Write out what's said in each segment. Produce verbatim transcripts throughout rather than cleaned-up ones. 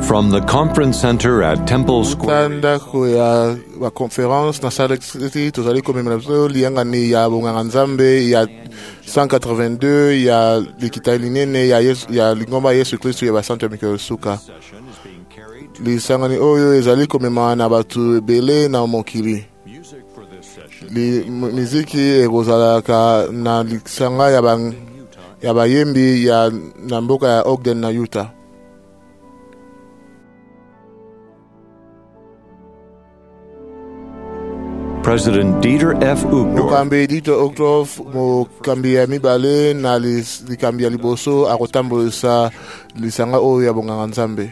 From the conference center at Temple Square. ndako ya wa conference na Salt Lake City tozali komemela biso liyangani ya bonganga nzambe ya cent quatre-vingt-deux ya likita linene ya Yesu, ya lingomba Yesu Kristo ya basantu ya mikolo suka. Lisangani oyo ezali komema na batu ebele na mokili. Li miziki ekozalaka na lisanga ya ba ya bayembi ya na mboka ya Ogden na Utah. President Dieter F. Uchtdorf. Mokambi Dieter Uchtdorf mokambi ya mibale na likambi ya liboso akotambolisa lisanga oyo ya bonganga nzambe.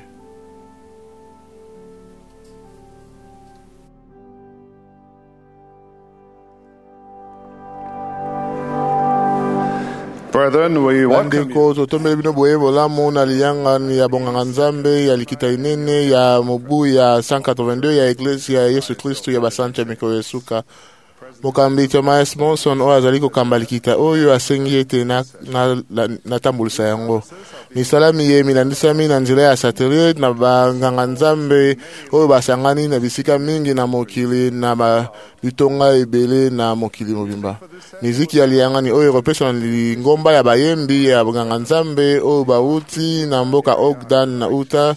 Brethren, we welcome you. Bandeko totombeli bino boye bolamu na liyangani ya bonganga nzambe ya likita inene ya mobu ya cent quatre-vingt-deux ya Eglise ya Yesu Kristo ya basantu ya mikolo esuka. Mokambi Thomas Monson oyo azali kokamba likita oyo asengi ete na, na, na, na tambulisa yango. Misalami ye milandisami na nzela ya satellite na banganga nzambe oyo basangani na bisika mingi na mokili na ba bitonga ebele na mokili mobimba. Miziki ya liyangani oyo ekopesa na lingomba ya bayembi ya banganga nzambe oyo bauti na mboka Ogden na Utah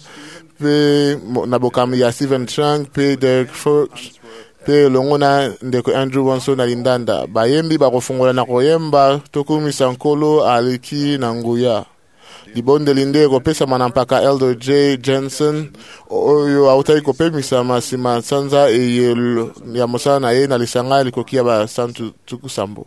pe na bokambi ya Stephen Chang pe Derek Fox pe longo na ndeko Andrew Wanson na lindanda. Bayembi bakofungola na koyemba tokumisa nkolo aliki na nguya. Libonde linde kopesa manampaka Elder J. Jensen oyo autai kopemisa masima sanza eye ya mosana na ye na lisanga likokia ba santu tukusambo.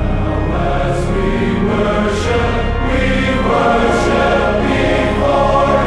Worship before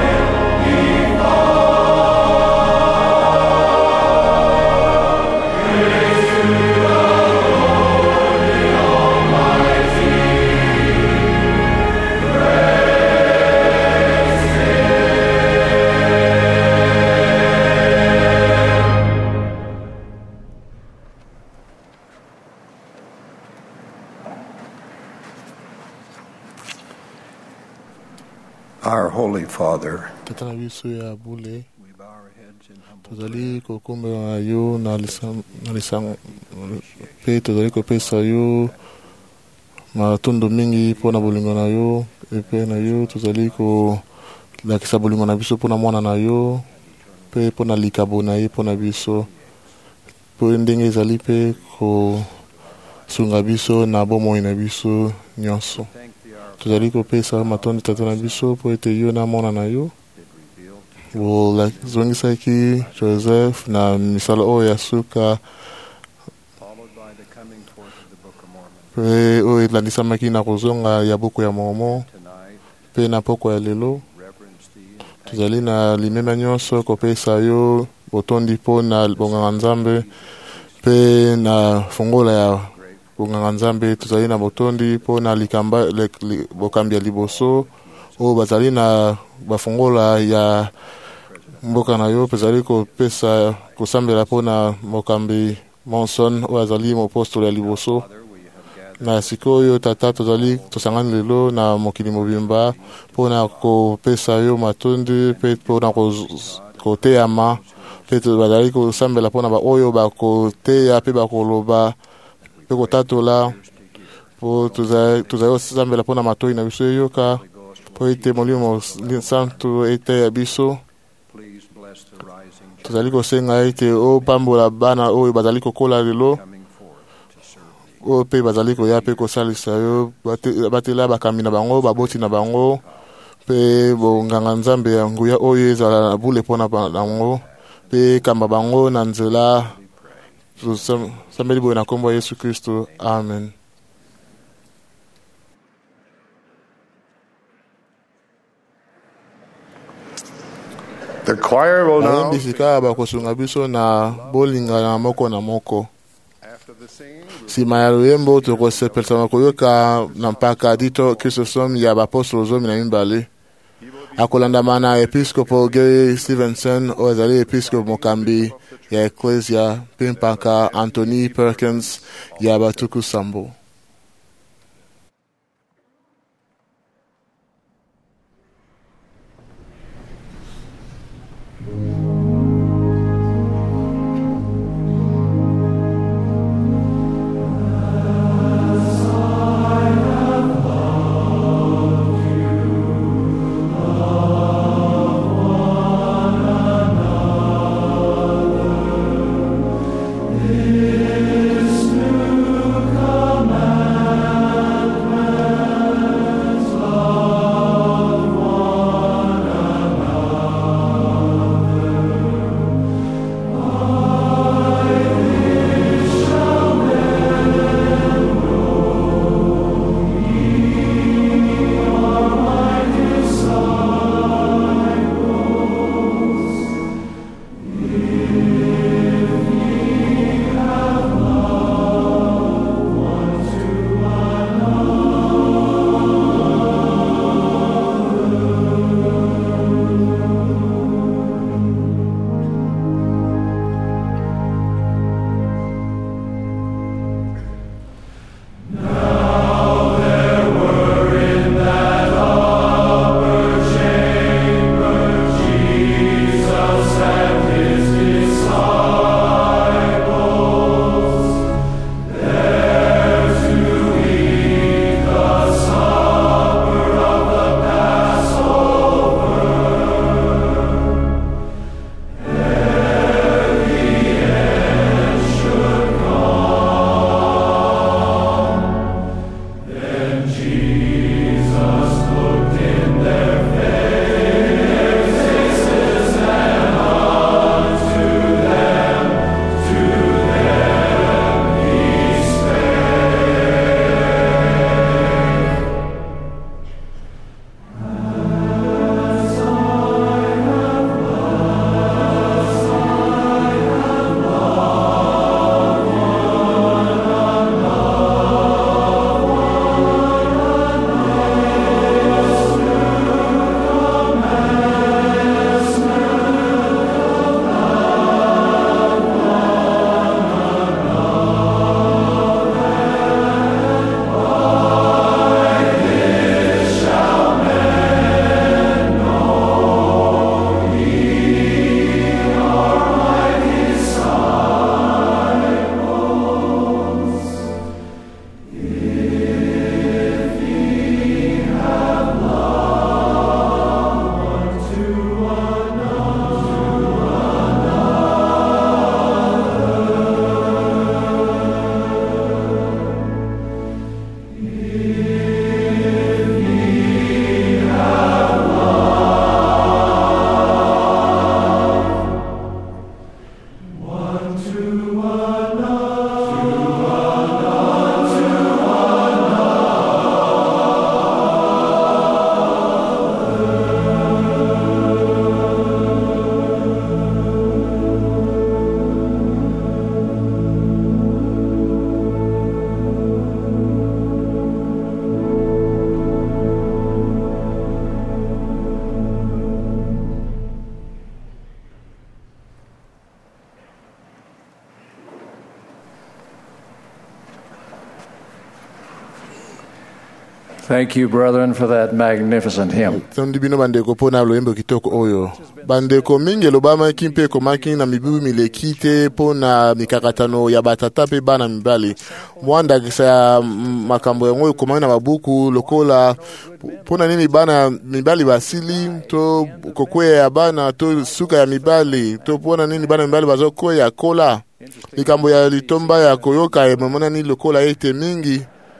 Our Holy Father, tata na biso ya bule we bow our heads in humble tozali kokomba na yo na lisang na lisang pe tozali kopesa yo matondo mingi mpona bolingo na yo epe na yo tozali kolakisa bolingo na biso mpona mwana na yo mpe mpona likabo na ye mpona biso mpo ndenge ezali mpe kosunga biso na bomoi na biso nyonso tozali kopesa matondo tata na biso mpo ete yo na mwana na yo bolakizongisaki Joseph na misala oyo ya suka mpe oyo elandisamaki na kozonga ya buku ya Mormon mpe na poko ya lelo tozali na limema nyonso kopesa yo botondi mpo na bonganga Nzambe mpe na fongola ya bonganga Nzambe tozali na botondi mpo na likamba li, li, bokambi ya liboso oyo bazali na bafongola ya mboka na yo pezali kopesa kosambela mpo na mokambi Monson oyo azali mopostolo ya liboso na sikoyo tata tozali tosangani lelo na mokili mobimba mpona kopesa yo matondi mpe mpona koteyama mpe bazali kosambela mpona baoyo bakoteya mpe bakoloba mpe kotatola mpo tozali kosambela mpona matoi na biso eyoka mpo ete molimo santu eteya biso tozali kosenga ete opambola bana oyo bazali kokola lelo oyo mpe bazali koya mpe kosalisa yo batela bakambi na bango baboti na bango mpe bonganga Nzambe ya nguya oyo ezala na bule mpona bango mpe kamba bango na nzela tosambeli boye na kombo ya Yesu Kristo, amen. The choir will now, bisika bakosunga biso na bolingana moko na moko. Sima ya luyembo tokosepelisa koyoka na mpaka dito Kristosom ya bapostolo zomi na mibale akolandama na episkopo Gary Stevenson oyo azali episkopo mokambi ya eklesia mpe mpaka Anthony Perkins ya batuku sambo. Come Thank you, brethren, for that magnificent hymn. tondi bino bandeko mpona loyembo kitoko oyo bandeko mingi elobamaki mpe ekomaki na mibu mileki te mpona mikakatano ya batata mpe bana mibali mwa ndakisa ya makambo yango ekomaki na babuku lokola mpona nini bana mibali basili to kokweya ya bana to suka ya mibali to mpona nini bana mibali bazokweya kola likambo ya litomba ya koyoka ememona nini lokola ete mingi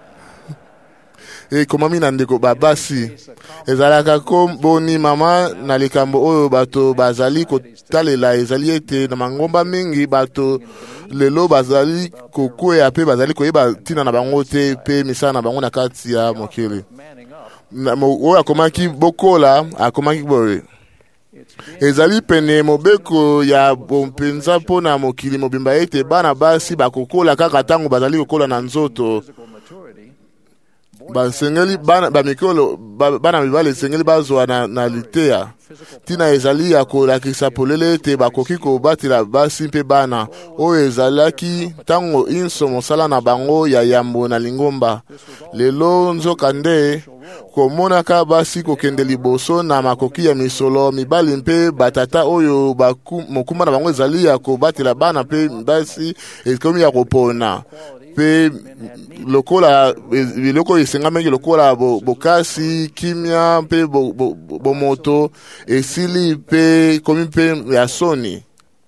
ekomami na ndeko babasi ezalaka ko boni mama na likambo oyo bato bazali kotalela ezali ete na mangomba mingi bato lelo bazali kokweya mpe bazali koyeba ntina na bango te mpe misala na bango na kati ya mokili oyo akomaki bokola akomaki boye ezali pene mobeko ya bompenza mpona mokili mobimba ete bana basi bakokola kaka ntango bazali kokola na nzoto basengeli bana bamikolo bana mibali esengeli bazwa na, na liteya ntina ezali ya kolakisa polele ete bakoki kobatela basi mpe bana oyo ezalaki ntango inso mosala na bango ya yambo na lingomba lelo nzoka nde komonaka basi kokende liboso na makoki ya misolo mibali mpe batata oyo mokuma na bango ezali ya kobatela bana mpe basi ekomi ya kopona pe lokola biloko esengamaki lokola bokasi kimia mpe bomoto esili mpe komi mpe ya soni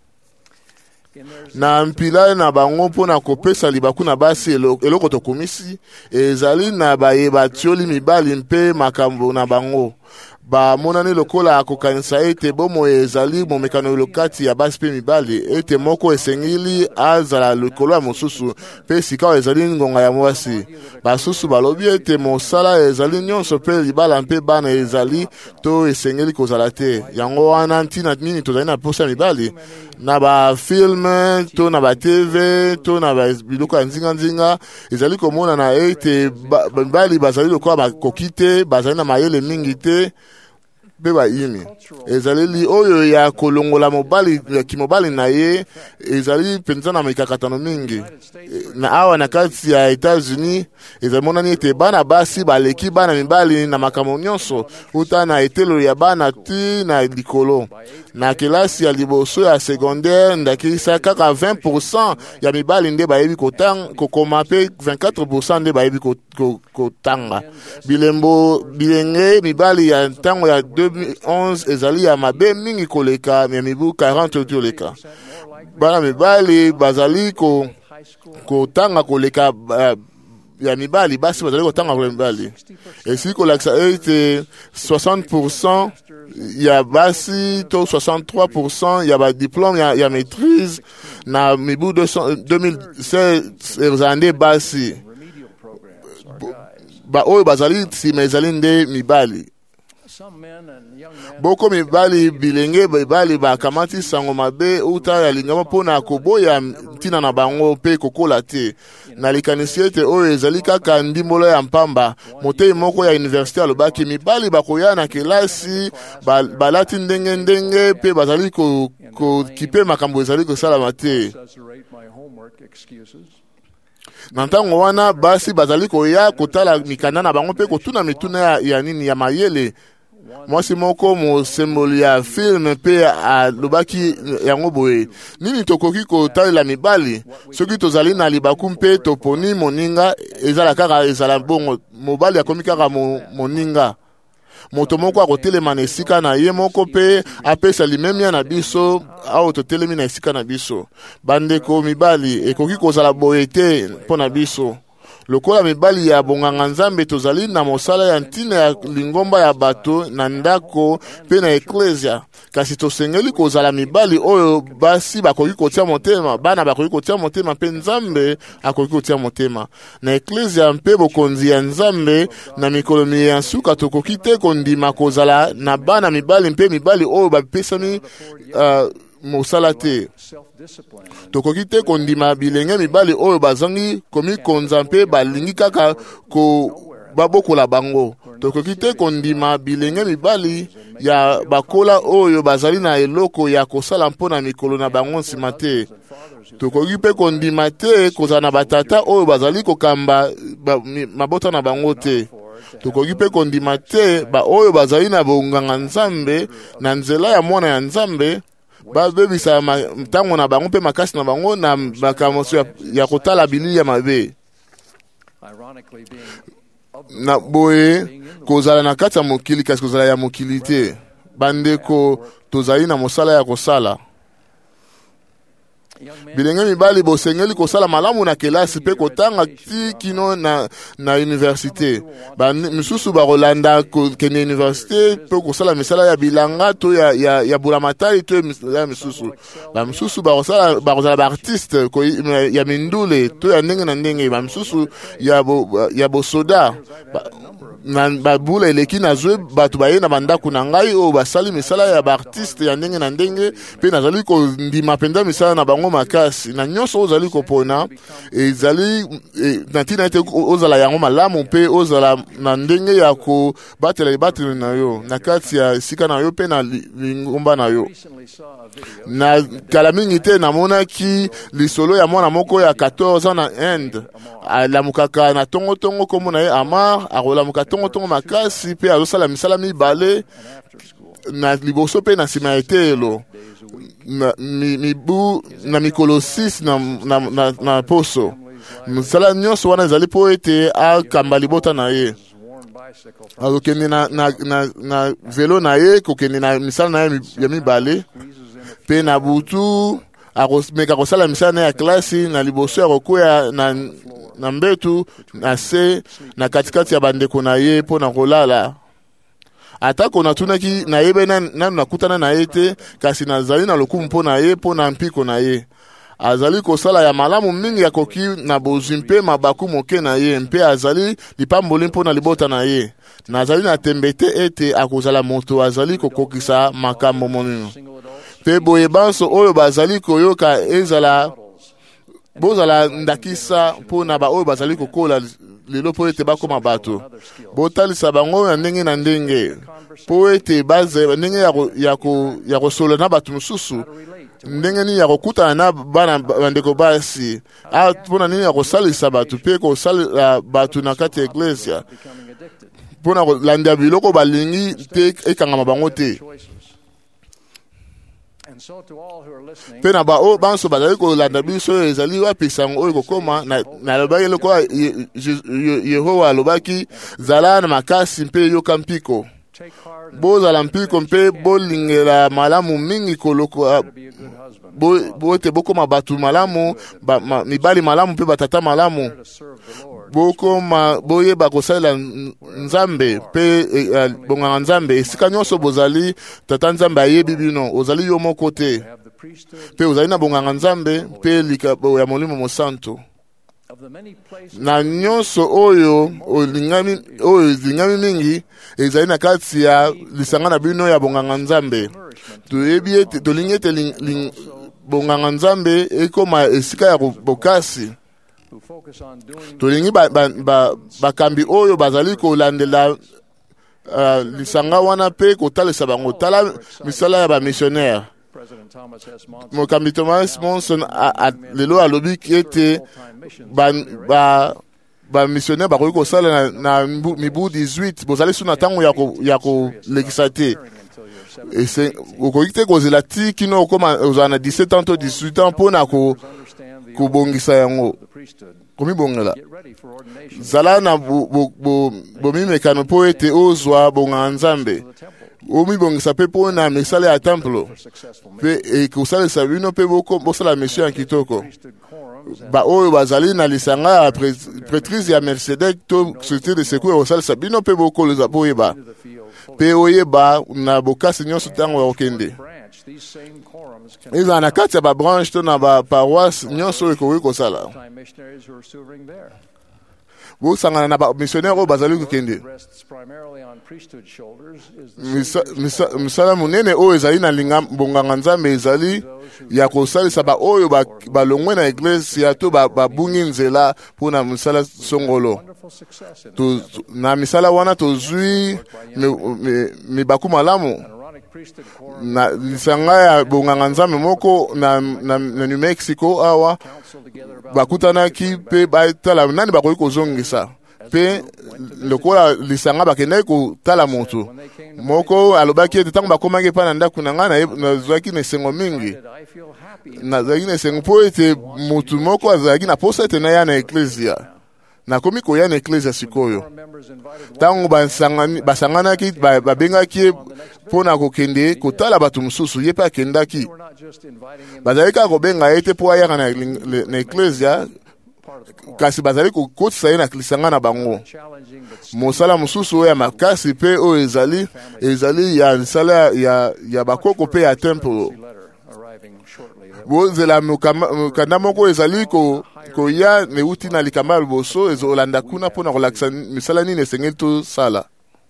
na mpila na bango mpona kopesa libaku na basi eloko tokomisi ezali na bayeba tioli mibali mpe makambo na bango bamonani lokola akokanisa ete bomo ezali momekano lokati ya basi mpe mibali ete moko esengeli azala likolo ya mosusu mpe sika ezali ngonga ya mwasi basusu balobi ete mosala ezali nyonso mpe libala mpe bana ezali to esengeli kozala te yango wana ntina nini tozali na posa ya mibali na bafilme to na batv to na biloko ya nzinganzinga ezali komona na ete mibali bazali lokola bakoki te bazali na mayele mingi te mpe bayimi ezaleli oyo ya kolongola mobali ya kimobali na ye ezali mpenza na mikakatano mingi na awa na kati ya Etats-Unis ezamonani ete bana basi baleki bana mibali na makambo nyonso uta na etelo ya bana ti na likolo na kelasi ya liboso ya secondaire ndakisa kaka vingt pour cent ya mibali nde bayebi kokoma mpe vingt-quatre pour cent nde bayebi kotanga bilembo bilenge mibali ya ntango ya deux mille onze ezali ya mabe mingi koleka ya mibu quarante oyo oleka bana mibali bazali kotanga koleka ya mibali basi bazali kotanga kwa mibali esili kolakisa ete soixante pour cent ya basi to soixante-trois pour cent ya ba diplôme ya, ya maîtrise na mibu deux mille seize ezande basi ba oyo bazali sima ezali nde mibali boko mibali bilenge mibali bakamati sango mabe uta ya lingama mpona koboya ntina na bango mpe kokola te na likanisi ete oyo ezali kaka ndimbolo ya mpamba motei moko ya universite alobaki mibali bakoya na kelasi balati ndenge ndenge mpe bazali kokipe makambo ezali kosalama te na ntango wana basi bazali koya kotala mikanda na bango mpe kotuna mituna ya, ya nini ya mayele mwasi moko mosemboli ya film mpe alobaki yango boye nini tokoki kotalela mibali soki tozali na libaku mpe toponi moninga ezala kaka ezala bongo mobali akomi kaka moninga moto moko akotelema na esika na ye moko mpe apesa limemia na biso awo totelemi na esika na biso bandeko mibali ekoki kozala boye te mpo na biso lokola mibali ya bonganga nzambe tozali na mosala ya ntina ya lingomba ya bato na ndako mpe na eklesia kasi tosengeli kozala mibali oyo basi bakoki kotia motema bana bakoki kotia motema mpe nzambe akoki kotia motema na eklesia mpe bokonzi ya nzambe na mikolo ya suka tokoki te kondima kozala na bana mibali mpe mibali oyo bapesani uh, mosala te tokoki te kondima bilenge mibali oyo bazangi komikonza mpe balingi kaka ko babokola bango tokoki te kondima bilenge mibali ya bakola oyo bazali na eloko ya kosala mpona mikolo na bango nsima te tokoki mpe kondima te kozala na batata oyo bazali kokamba ba, mabota na bango te tokoki mpe kondima te baoyo bazali na bonganga nzambe na nzela ya mwana ya nzambe babebisa ntango na bango mpe makasi na bango na makambo ya, ya kotala bilili ya mabe. Na boye kozala na kati ya mokili kasi kozala ya mokili te. Bandeko tozali na mosala ya kosala. Bilenge mibali bosengeli kosala malamu na kelasi pe kotanga ti kino na na université. Ba misusu ba Rolanda ko kene université pe kosala misala ya bilanga to ya ya ya bulamatari to ya misusu. Ba misusu ba kosala ba kosala ba artiste ko ya mindule to ya ndenge na ndenge ba misusu ya bo ya bo soda. Ba, na babula eleki nazwe batu baye na bandako na ngai o basali misala ya ba artiste ya ndenge na ndenge pe nazali ko ndima penda misala na bango makasi na nyonso ozali kopona ezali e, na tina ete ozala yango malamu pe ozala na ndenge ya ko batela ibatela na yo na kati ya sika na yo pe na lingomba na yo. Na kala mingi te namonaki lisolo ya mwana moko ya quatorze ans na Inde alamukaka na tongo tongo komo na ye Amar akolamuka tongo tongo makasi pe azosala misala mibale na liboso pe na nsima etelo na mibu na mikolo six na, na, na, na poso misala nyonso wana ezali po ete akamba libota na ye akokende na, na, na, na velo na ye kokende na misala na ye ya mibale pe na butu akomeka kosala misala na ya klasi na liboso ya kokwea na, na mbetu na se na katikati ya bandeko na ye po na kolala. Atako natunaki na yebe nanu nakutana na ye te kasi nazali na lokumu mpo na ye po na mpiko na ye. Azali kosala ya malamu mingi ya koki na bozwi mpe mabaku moke na ye mpe azali lipamboli mpo na libota na ye. Nazali na tembe te ete akozala moto azali kokokisa makambo monino. Pe boye banso oyo bazali koyoka ezala bozala ndakisa mpo na ba oyo bazali kokola lelo po ete bakoma bato. Botalisa bango na ndenge na ndenge po ete baze ndenge ya ya kosola na bato mosusu ndenge ni ya kokutana na bana bandeko basi a mpona nini ya kosalisa bato pe kosalela bato na kati ya eklesia mpona kolanda biloko balingi te ekangama bango te. Pe na ba o banso bazali kolanda biso ezali wapi sango oyo kokoma na lobaki lokola Yehova alobaki zala na makasi mpe yoka mpiko bozala mpiko mpe bolingela malamu mingi koloko bote bokoma batu malamu ba, ma, mibali malamu mpe batata malamu bokoma boyeba kosalela nzambe pe e, bonganga nzambe esika nyonso bozali tata nzambe ayebi bino ozali yo moko te pe ozali na bonganga nzambe pe likabo ya molimo mosantu na nyonso oyo olingami oyo zingami mingi ezali na kati ya lisanga na bino ya bonganga nzambe toyebi ete tolingi ete bonganga nzambe ekoma esika ya bokasi tolingi bakambi oyo bazali kolandela uh, lisanga wana pe kotalisa bango tala misala ya bamissionnaire. Mokambi Thomas Monson lelo alobi ete bamissionnaire bakoki kosala na mibu dix-huit bozali su na ntango ya kolekisa te okoki te kozela ti kino okoma ozala na dix-sept ans to dix-huit ans mpona kobongisa yango komibongela zala na bomimekano mpo ete ozwa bonganga nzambe omibongisa mpe mpo na misala ya templo mpe ekosalisa bino mpe bosala mission ya kitoko baoyo bazali na lisanga ya prêtrise ya Melchizedek to société de secours ekosalisa bino mpe bokoleza mpo oyeba mpe oyeba na bokasi nyonso ntango ya kokende ezala na kati ya babranche to na baparoise nyonso oyo ekoki kosala bosangana na bamissionnaire oyo bazali kokende misala monene oyo ezali na bonganga nzambe ezali ya kosalisa baoyo balongwe na eklesia to babungi nzela mpona misala songolo na misala wana tozwi mibaku malamu na lisanga ya bonganga nzambe moko na, na, na New Mexico awa bakutanaki pe batala nani bakoki kozongisa pe lokola lisanga bakendaki kotala motu moko alobaki ete ntango bakomaki epai na ndako na ngai nazwaki na esengo mingi nazalaki na esengo mpo ete motu moko azalaki na posa ete naya na eklezia nakomi koya na eklezia sikoyo ntango basanganaki babengaki ye mpo na kokende kotala bato mosusu ye mpe akendaki bazali kaka kobenga ye te mpo ayaka na eklezia kasi bazali kokotisa ye na lisanga na bango mosala mosusu oyo ya makasi mpe oyo ezali ezali ya lisala ya, ya bakoko mpe ya templo bozela mokanda moko ezali koya neuti na likamba ya liboso ezolanda kuna mpo na kolakisa misala nini esengeli tosala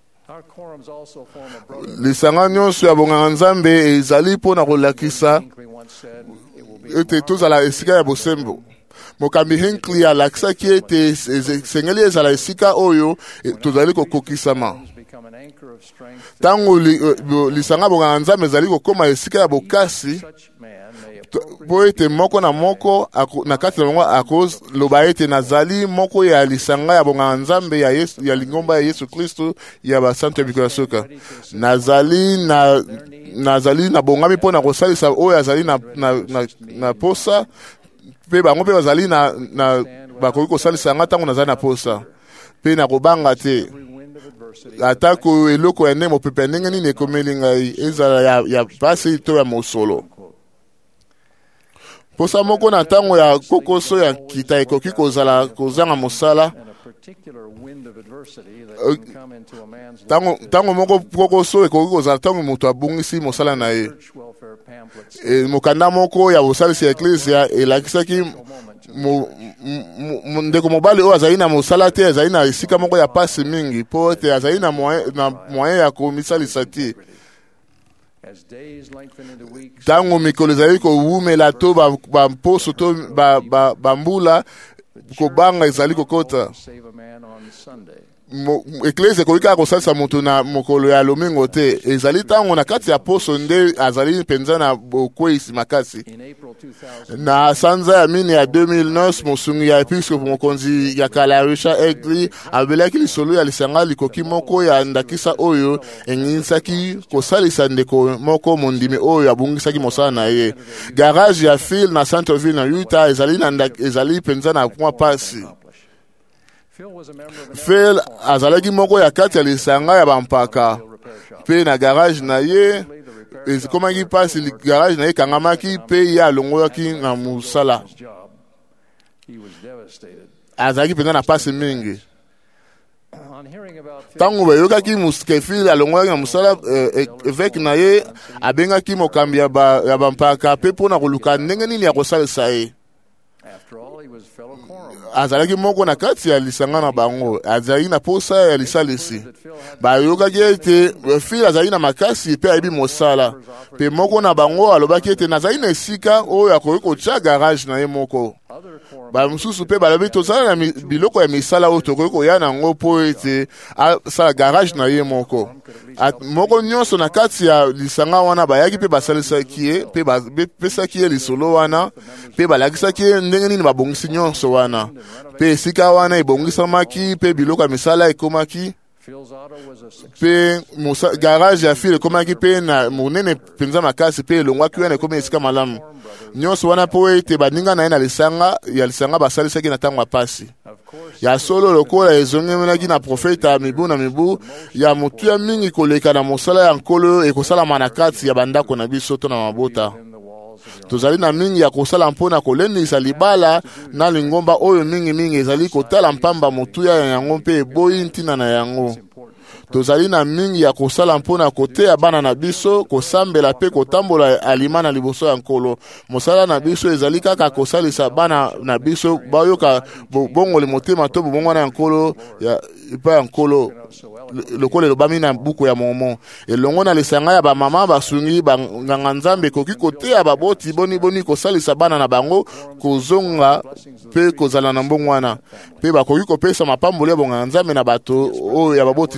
lisanga nyonso ya bonganga nzambe ezali mpo na kolakisa ete tozala esika ya bosembo mokambi Hinckley alakisaki ete esengeli ezala esika oyo tozali kokokisama ntango lisanga bonganga nzambe ezali kokoma esika ya bokasi po ete moko na moko na kati na bango akoloba ete nazali moko ya lisanga ya bonganga nzambe ya, Yesu, ya lingomba ya Yesu Kristo ya basantu ya mikolo ya suka nazali na nazali na bongami mpo na kosalisa oyo azali na, na, na, na posa mpe bango mpe bazali na, na bakoki kosalisa nga ntango nazali na posa mpe na kobanga te atako eloko ya nde mopepe ya ndenge nini ekomeli ngai ezala ya, ya pasi to ya mosolo posa moko na ntango ya kokoso ya kita ekoki kozala kozanga mosala ntango moko kokoso ekoki kozala ntango moto abungisi mosala na ye e, mokanda moko ya bosalisi ya eklezia elakisaki ndeko mobali oyo azali na mosala te azali na esika moko ya pasi mingi mpo ete azali na moyen ya komisalisa te ntango mikolo ezali kowumela to bamposo to bambula kobanga ezali kokota eklezia ekoki kaka kosalisa moto na mokolo ya lomingo te ezali ntango na kati ya poso nde azali mpenza na bokweyisi makasi na sanza ya mine ya deux mille neuf mosungi ya episkope mokonzi ya kala Richard Hinckley abelaki lisolo ya lisanga likoki moko ya ndakisa oyo enginisaki kosalisa ndeko moko mondimi oyo abungisaki mosala na ye garage ya Phil na Centerville na Utah ezali, na ezali mpenza na mwa pasi Phil azalaki moko ya kati ya lisanga ya bampaka mpe na garage na ye ekomaki pasi garage na ye kangamaki mpe ye alongoyaki na mosala azalaki mpenza na pasi mingi ntango bayokaki Phil alongoyaki na mosala eveke na ye abengaki mokambi ya bampaka mpe mpo na koluka ndenge nini ya kosalisa ye azalaki moko na kati ya lisanga na bango azalaki na posa ya lisalisi bayokaki ete Phil azalaki na makasi mpe ayebi mosala mpe moko na bango alobaki ete nazali na esika oyo akoki kotya garage na ye moko bamosusu mpe balobi tozala na biloko ya misala oyo tokoki koya nango mpo ete asala garage na ye moko moko nyonso na kati ya lisanga wana bayaki mpe basalisaki ye mpe bapesaki ye lisolo wana mpe balakisaki ye ndenge nini babongisi nyonso wana mpe esika wana ebongisamaki mpe biloko ya misala ekomaki mpe garage ya Phil ekomaki mpe na monene mpenza makasi mpe elongwaki wana ekomi esika malamu nyonso wana mpo ete baninga na ye na lisanga ya lisanga basalisaki na ntango ya pasi ya solo lokola ezongemelaki na profeta ya mibu na mibu ya motuya mingi koleka na mosala ya nkolo ekosalama na kati ya bandako na biso to na mabota tozali na mingi ya kosala mpona kolendisa libala na lingomba oyo mingi-mingi ezali kotala mpamba motuya ya yango mpe eboyi ntina na yango tozali na mingi ya kosala mpona koteya bana na biso kosambela mpe kotambola alima na liboso ya nkolo mosala na biso ezali kaka kosalisa bana na biso bayoka bongoli motema to bobongwana ya nkolo ya epai ya nkolo lokola elobami na buku ya momo elongo na lisanga ya bamama basungi banganga nzambe ekoki koteya baboti boniboni kosalisa bana na bango kozonga mpe kozala na mbongo wana mpe bakoki kopesa mapamboli ya bonganga nzambe na bato oyo ya baboti na bango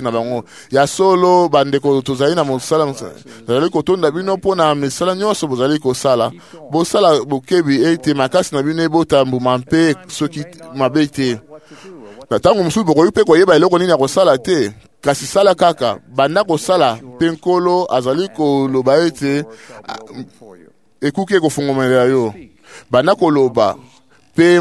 ya solo bandeko tozali na mosala tozali kotonda bino mpona misala nyonso bozali kosala bosala bokebi ete makasi na bino ebotambuma mpe soki mabe te ntango mosusu bokoki mpe koyeba eloko nini ya kosala te kasi sala kaka banda kosala mpe nkolo azali koloba ete ekuki ekofungomelela yo banda koloba mpe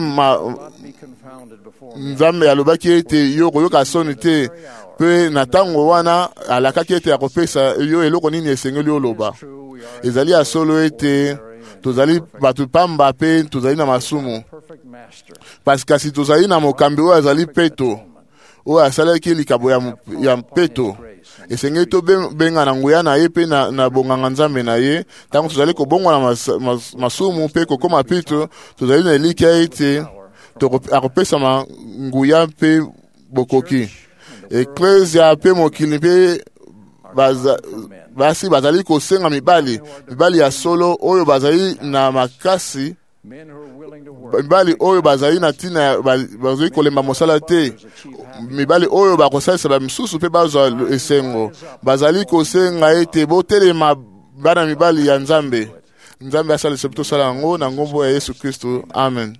nzambe alobaki ete yo koyoka soni te mpe na ntango wana alakaki ete ya kopesa yo eloko nini esengeli oloba ezali ya solo ete tozali bato pamba mpe tozali na masumu parce kasi tozali na mokambi oyo azali peto oyo asalaki likabo ya, ya peto esengeli tobenga na nguya na ye mpe na, na bonganga nzambe na ye ntango tozali kobongwana mas, mas, masumu mpe kokoma pito tozali na elikya ete akopesa nguya mpe bokoki eklesia mpe mokili mpe baza, basi bazali kosenga mibali mibali ya solo oyo bazali na makasi mibali oyo bazali na ntina bazali kolemba mosala te mibali oyo bakosalisa bamisusu mpe bazwa esengo bazali kosenga ete botelema bana mibali ya nzambe nzambe asalisa tosala yango na ngombo ya Yesu Kristo amen.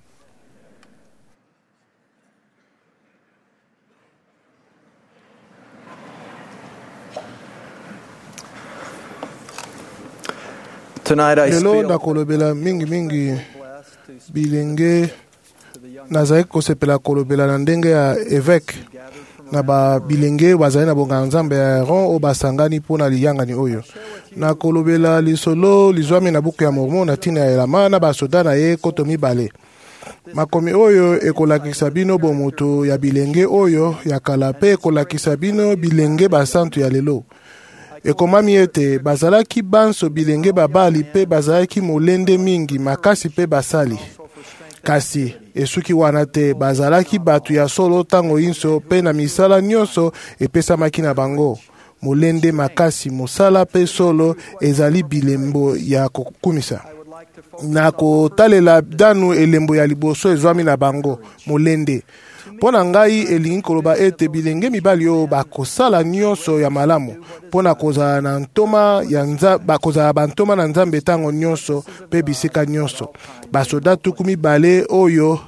lelo nakolobela mingi mingi bilenge nazali kosepela kolobela na ndenge ya évêque na babilenge bazali na bonganga nzambe ya Aaron oyo basangani mpona liyangani oyo nakolobela lisolo lizwami na buku ya Mormon na ntina ya elama na basoda na ye koto mibale makomi oyo ekolakisa bino bomoto ya bilenge oyo ya kala mpe ekolakisa bino bilenge basantu ya lelo ekomami ete bazalaki banso bilenge babali mpe bazalaki molende mingi makasi mpe basali kasi esuki wana te bazalaki bato ya solo ntango nyonso mpe na misala nyonso epesamaki na bango molende makasi mosala mpe solo ezali bilembo ya kokumisa na kotalela danu elembo ya liboso ezwami na bango molende mpo na ngai elingi koloba ete bilenge mibali oyo bakosala nyonso ya malamu mpo na kozala na ntoma ya nza bakozala bantoma na nzambe ntango nyonso mpe bisika nyonso basoda tuku mibale oyo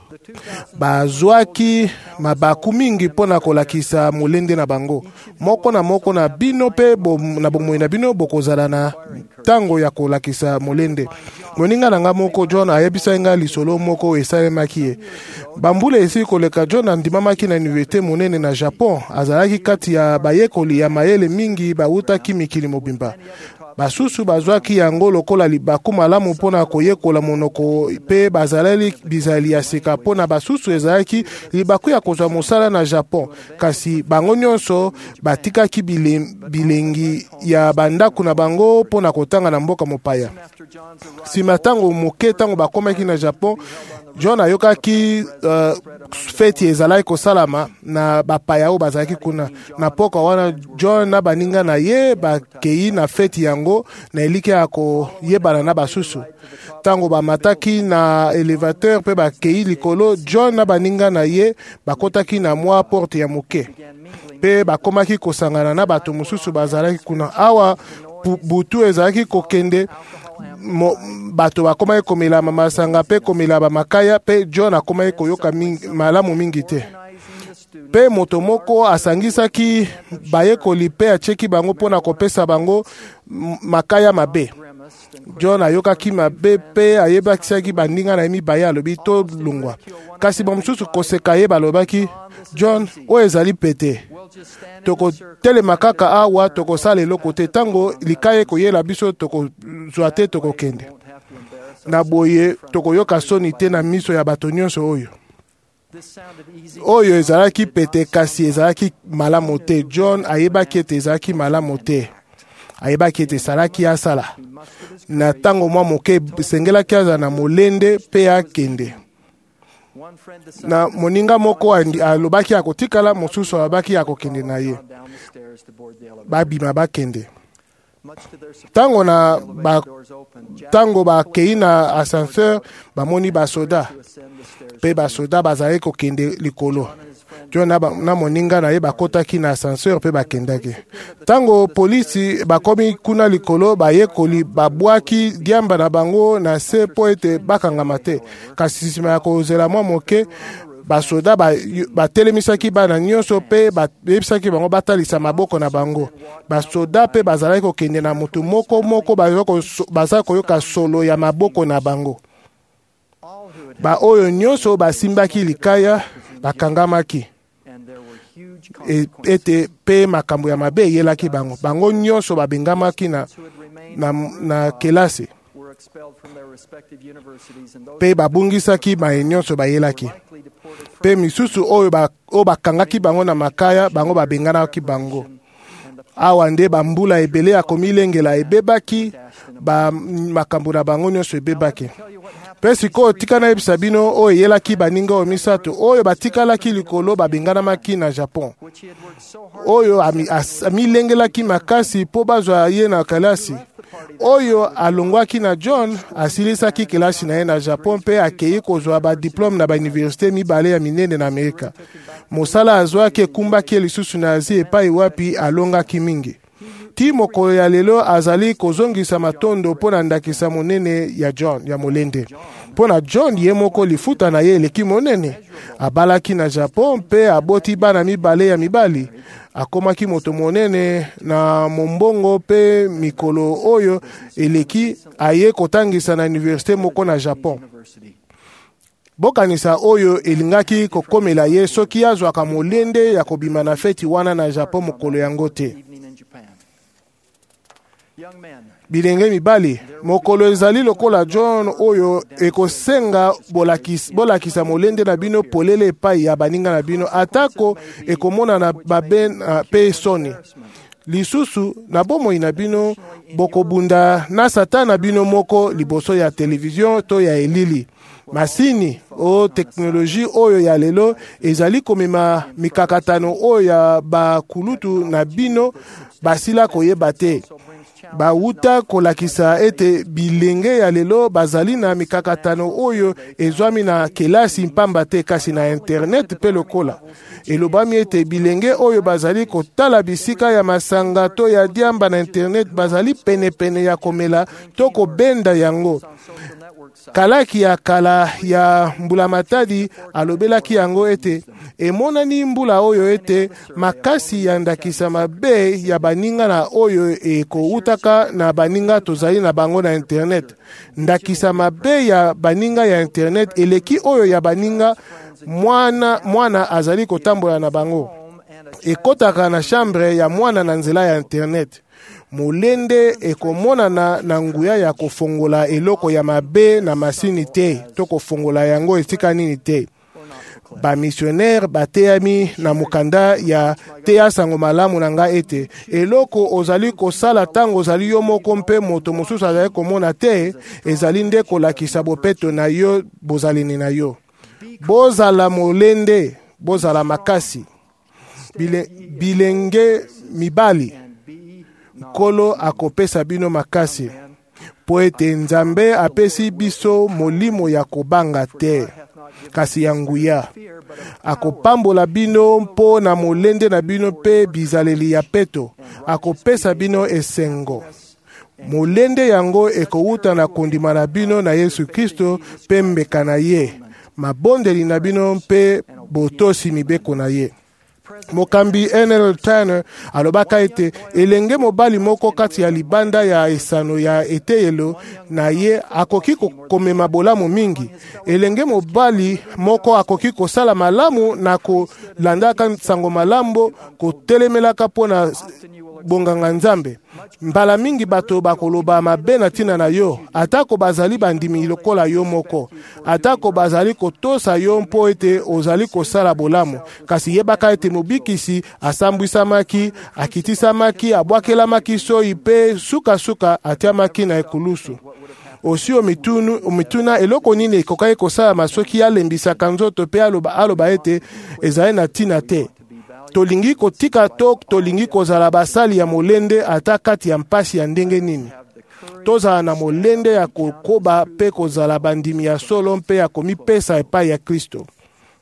bazwaki mabaku mingi mpo na kolakisa molende na bango moko na moko na bino mpe na bomoi na bino bokozala na ntango ya kolakisa molende moninga na nga moko John ayebisa nga lisolo moko esalemaki ye bambula esili koleka John andimamaki na université monene na Japon azalaki kati ya bayekoli ya mayele mingi bawutaki mikili mobimba basusu bazwaki yango lokola libaku malamu mpona koyekola monoko mpe bazaleli bizali ya sika mpona basusu ezalaki libaku ya kozwa mosala na Japon kasi bango nyonso batikaki bilengi ya bandako na bango mpona kotanga na mboka mopaya nsima ntango moke ntango bakomaki na Japon John ayokaki uh, feti ezalaki kosalama na bapaya oyo bazalaki kuna na poka wana John na baninga na ye bakei na feti yango na elike ya koyebana na basusu ntango bamataki na elevateur mpe bakei likolo John na baninga na ye bakotaki na mwa porte ya moke mpe bakomaki kosangana na bato mosusu bazalaki kuna awa butu ezalaki kokende Mo, bato bakomaki komela masanga mpe komela bamakaya mpe John akomaki koyoka mingi, malamu mingi te mpe moto moko asangisaki bayekoli mpe acheki bango mpona kopesa bango makaya mabe John ayokaki mabe mpe ayebakisaki bandinga na ye mibale alobi tolungwa kasi bamosusu koseka ye balobaki John oyo ezali pete tokotelema kaka awa tokosala eloko te ntango likaya koyela biso tokozwa te tokokende na boye tokoyoka soni te na miso ya bato nyonso oyo oyo ezalaki pete kasi ezalaki malamu te John ayebaki ete ezalaki malamu te ayebaki ete esalaki asala na ntango mwa moke esengelaki aza na molende mpe akende na moninga moko alobaki akotikala mosusu alobaki akokende na ye babima bakende ntango na ba, ntango bakei na ascenseur bamoni basoda mpe basoda bazali kokende likolo John na, na moninga na ye bakotaki na ascenseur mpe bakendaki. Tango polisi bakomi kuna likolo bayekoli babwaki diamba na bango na se po ete bakangama te. Kasi nsima ya kozela mwa moke basoda batelemisaki bana nyonso mpe bayebisaki bango batalisa maboko na bango. Basoda mpe bazalaki kokende na motu moko moko baza koyoka solo ya maboko na bango. Ba oyo nyonso basimbaki likaya bakangamaki. E, ete pe makambo ya mabe eyelaki bango. Bango nyonso babengamaki na, na, na kelasi. Pe babungisaki baye nyonso bayelaki. Pe misusu oyo ba, oyo bakangaki bango na makaya bango babenganaki bango. Awa nde bambula ebele akomilengela ebebaki ba makambo na bango nyonso ebebaki. Pe sikoyo tika na yebisa bino oyo eyelaki baninga oyo misato oyo batikalaki likolo babenganamaki na Japon. Oyo amilengelaki makasi po bazwa ye na kelasi. Oyo alongwaki na John asilisaki kelasi na ye na Japon mpe akei kozwa ba diplome na ba universite mibale ya minene na Amerika. Mosala azwaki ekumbaki lisusu na Asie epai wapi alongaki mingi. Ti mokolo ya lelo azali kozongisa matondo mpo na ndakisa monene ya John ya molende. Mpo na John ye moko lifuta na ye eleki monene. Abalaki na Japon mpe aboti bana mibale ya mibali. Akomaki moto monene na mombongo mpe mikolo oyo eleki aye kotangisa na universite moko na Japon. Bokanisa oyo elingaki kokomela ye soki azwaka molende ya kobima na feti wana na Japon mokolo yango te. Bilenge mibali, mokolo ezali lokola John oyo ekosenga bolakisa, bolakisa molende na bino polele epai ya baninga na bino atako ekomona na baben uh, pe soni. Lisusu na bomoi na bino bokobunda na satan na bino moko liboso ya televizion to ya elili. Masini o teknoloji oyo ya lelo ezali komema mikakatano oyo ya bakulutu na bino basila koyeba te. Bauta kolakisa ete bilenge ya lelo bazali na mikakatano oyo ezwami na kelasi mpamba te kasi na internet pe lokola. Elobami ete bilenge oyo bazali kotala bisika ya masanga to ya diamba na internet bazali pene pene ya komela to kobenda yango. Kalaki ya kala ya mbula matadi alobelaki yango ete emonani mbula oyo ete makasi ya ndakisa mabe ya baninga na oyo ekoutaka na baninga tozali na bango na internet. Ndakisa mabe ya baninga ya internet eleki oyo ya baninga mwana, mwana azali kotambola na bango. Ekotaka na chambre ya mwana na nzela ya internet. Molende ekomonana na nguya ya kofongola eloko ya mabe na masini te to kofongola yango esika nini te. Ba missionnaire bateami na mukanda ya teya sango malamu na nga ete eloko ozali kosala tango ozali yo moko mpe moto mosusu azali komona te ezali nde kolakisa bopeto na yo bozalini na yo. Bozala molende, bozala makasi. Bile, bilenge mibali Nkolo akopesa bino makasi po ete Nzambe apesi biso molimo ya kobanga te kasi ya nguya. Akopambola bino mpo na molende na bino pe bizaleli ya peto. Akopesa bino esengo. Molende yango ekouta na kondima na bino na Yesu Kristo pe mbeka na ye. Mabondeli na bino mpe botosi mibeko na ye. Mokambi N L Turner alobaka ete elenge mobali moko kati ya libanda ya esano ya eteyelo na ye akoki komema bolamu mingi. Elenge mobali moko akoki kosala malamu na kolandaka sango malambo kotelemelaka pona bonganga Nzambe. Mbala mingi bato bakoloba mabe na tina na yo atako bazali bandimi lokola yo moko. Atako bazali kotosa yo mpo ete ozali kosala bolamu. Kasi yebaka ete mobikisi asambwisamaki, akitisamaki, abwakelamaki soyi pe suka suka atiamaki na ekulusu. Osi omitunu omituna eloko nini ekokai kosala masoki alembisaka nzoto pe aloba aloba ete ezali na tina te. Tolingi kotika tok tolingi kozala basali ya molende ata kati ya mpasi ya ndenge nini. Tozala na molende ya kokoba pe kozala bandimi ya solo mpe ya komipesa epai ya Kristo.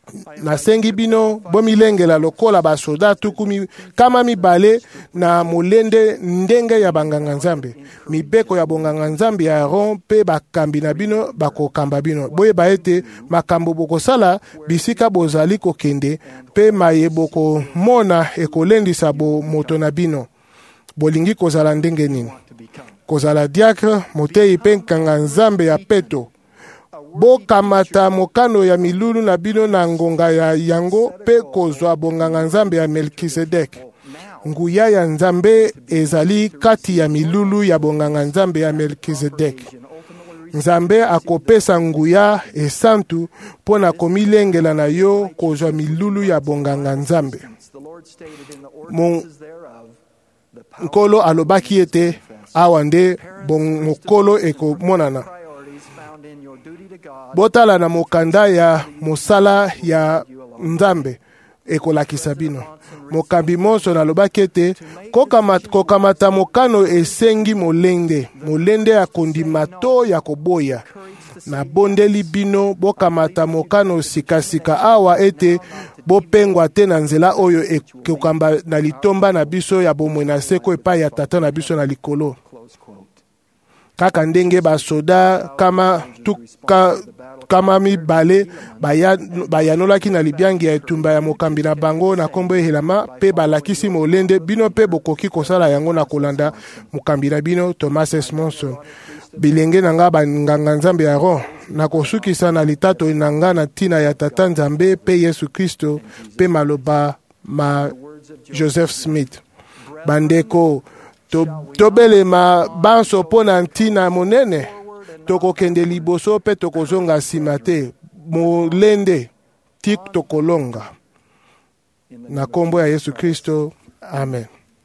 nasengi bino bomilengela lokola basoda tukumi kama mibale na molende ndenge ya banganga nzambe. Mibeko ya bonganga nzambe ya Aaron pe bakambi na bino bakokamba bino. Boyeba ete makambo bokosala bisika bozali kokende pe mayebo komona ekolendisa bo moto na bino. Bolingi kozala ndenge nini? Kozala diacre, motei pe nkanga nzambe ya peto. Bokamata mokano ya milulu na bino na ngonga ya yango pe kozwa bonganga nzambe ya Melkisedek. Nguya ya nzambe ezali kati ya milulu ya bonganga nzambe ya Melkisedek. Nzambe akopesa nguya esantu pona komilengela na yo kozwa milulu ya bonganga nzambe. Mon nkolo alobaki ete awa nde bon mokolo eko monana. Botala na mokanda ya mosala ya nzambe ekolakisa bino. Mokambi monso nalobaki ete kokamata, kokamata mokano esengi molende. Molende ya kondima to ya koboya. Na bondeli bino bokamata mokano sikasika awa ete bopengwa te na nzela oyo ekokamba na litomba na biso ya bomoi na seko epai ya tata na biso na likolo. Kaka ndenge basoda kama tuka kama mibale bayanolaki na libiangi ya etumba ya mokambi na bango na kombo ehelama pe balakisi molende bino pe bokoki kosala yango na kolanda mokambi na bino Thomas S. Monson. Bilenge nanga banganga nzambe ya Aaron na kosukisa na litato nanga na tina ya tata nzambe pe Yesu Kristo pe maloba ma Joseph Smith. Bandeko to tobelema banso pona ntina monene tokokende liboso pe tokozonga nsima te molende tik tokolonga na kombo ya Yesu Kristo, amen.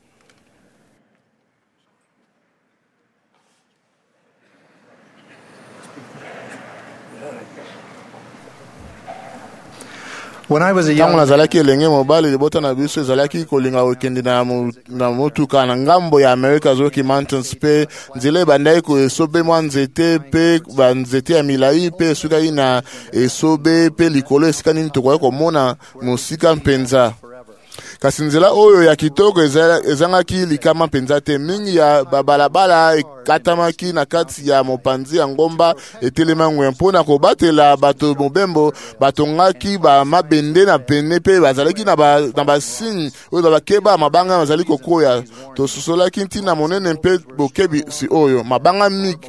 When I was a young man, nazalaki elenge mobali libota na biso ezalaki kolinga okende na na motuka na ngambo ya America Rocky Mountains pe nzile bandai ko esobe mwa nzete pe banzete ya milai pe suka ina esobe pe likolo esika nini tokoya komona musika mpenza. Kasi nzela oyo ya kitoko ezangaki likama mpenza te. Mingi ya babalabala ekatamaki na kati ya mopanzi ya ngomba etelema ngwe mpona kobatela bato mobembo batongaki ba mabende na pene pe bazalaki na ba na basine oyo bakeba mabanga bazali kokoya tososolaki ntina monene mpe bokebi si oyo mabanga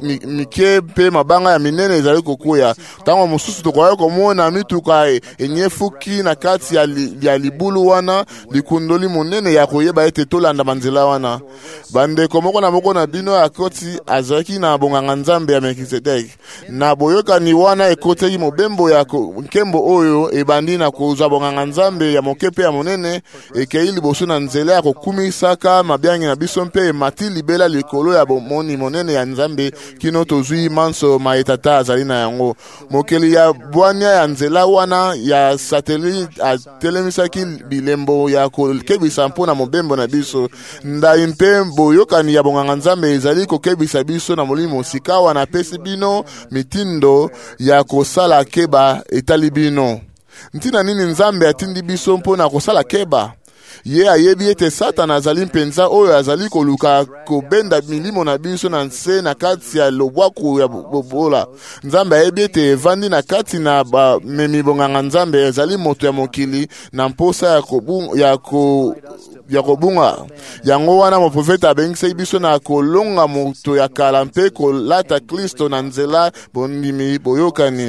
mike pe mabanga ya minene ezali kokoya tango mosusu tokoya komona mituka enyefuki na kati ya, li, ya libulu wana likundoli monene ya koyeba ete tolanda manzela wana. Bandeko moko na moko na bino akoti azaki na bonganga nzambe ya Melkisedek na boyokani wana ekoteki mobembo ya nkembo oyo ebandi na kozwa bonganga nzambe ya mokepe ya monene ekei liboso na nzela ya kokumisaka mabiangi na biso mpe mati libela likolo ya bomoni monene ya nzambe kino tozwi manso maetata azali na yango. Mokeli ya bwania ya nzela wana ya satellite atelemisaki bilembo ya kokebisa mpona mobembo na biso ndai mpe boyokani ya bonganga nzambe ezali kokebisa biso na molimo sika wana pesi bino mitindo ya kosala keba etali bino. Ntina nini nzambe atindi biso mpona kosala keba? Ye ayebi ete Satan azali mpenza oyo azali koluka kobenda milimo na biso na nse na kati ya lobwaku ya bobola. Nzambe ayebi ete evandi na kati na ba memi bonganga nzambe ezali moto ya mokili na mposa ya kobunga ya ko ya kobunga. Yango wana mo profeta abengisi biso na kolonga moto ya kala mpe kolata Kristo na nzela bondimi boyokani.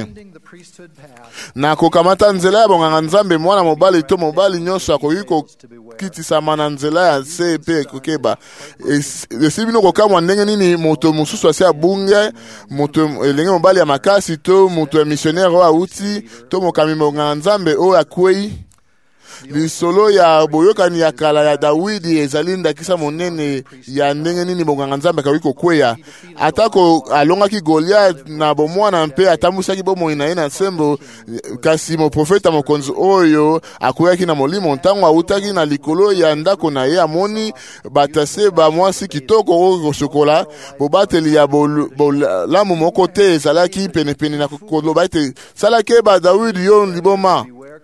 Na kokamata nzela ya bonganga nzambe mwana mobali to mobali nyonso akoki kokitisa na nzela ya se pe kokeba esi bino kokamwa ndenge nini moto mosusu asi abunge moto elenge mobali ya makasi to moto ya missionnaire oyo auti to mokami bonganga nzambe oyo akwei. Lisolo ya boyokani ya kala ya Dawidi ezali ndakisa monene ya ndenge nini bonganga nzambe akawiki kokweya. Atako alongaki Goliath na bomwana mpe atambusaki bomoi na ye na nsembo kasi mo profeta mokonzi oyo akweyaki na molimo ntango autaki na likolo ya ndako na ye amoni batase ba mwasi kitoko kosokola bobateli ya bolamu moko te ezalaki penepene na koloba ete salake ba Dawidi yo liboma.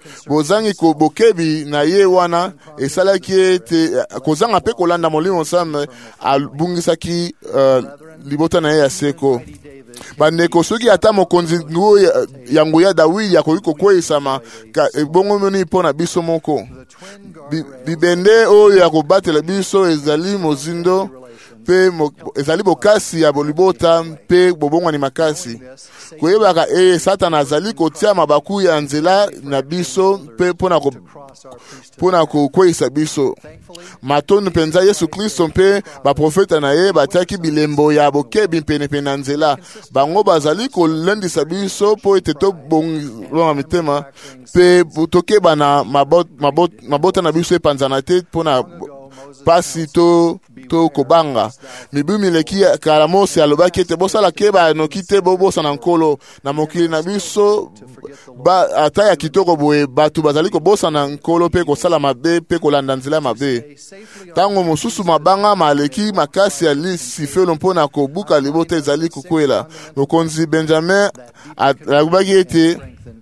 bozangi ko bokebi na ye wana esalaki ete kozanga mpe kolanda molimo nzambe abungisaki uh, libota na ye ya seko. Bandeko soki ata mokonzi nguo ya nguya Dawidi akoki kokweyisama ebongo moni mpo na biso moko. Bibende oyo ya kobatela biso ezali mozindo pe ezali bokasi ya bolibota pe bobongwani makasi. Koyebaka e Satana azali kotia mabaku ya nzela na biso pe pona ko pona kokweyisa biso. Matondo penza Yesu Kristo mpe baprofeta na ye batiaki bilembo ya bokebi penepene na nzela. Bango bazali kolendisa biso po ete tobonga mitema pe tokeba na mabot, mabot, mabota na biso epanzana te pona pasi to to kobanga. Mibu mileki kala Mose alobaki ete bosala keba noki te bobosa na nkolo na mokili na biso ba ata ya kitoko boye batu bazali kobosa na nkolo pe kosala mabe pe kolanda nzela mabe. Tango mosusu mabanga maleki makasi ya lisifelo mpona kobuka libota ezali kukwela. Mokonzi Benjamin alobaki ete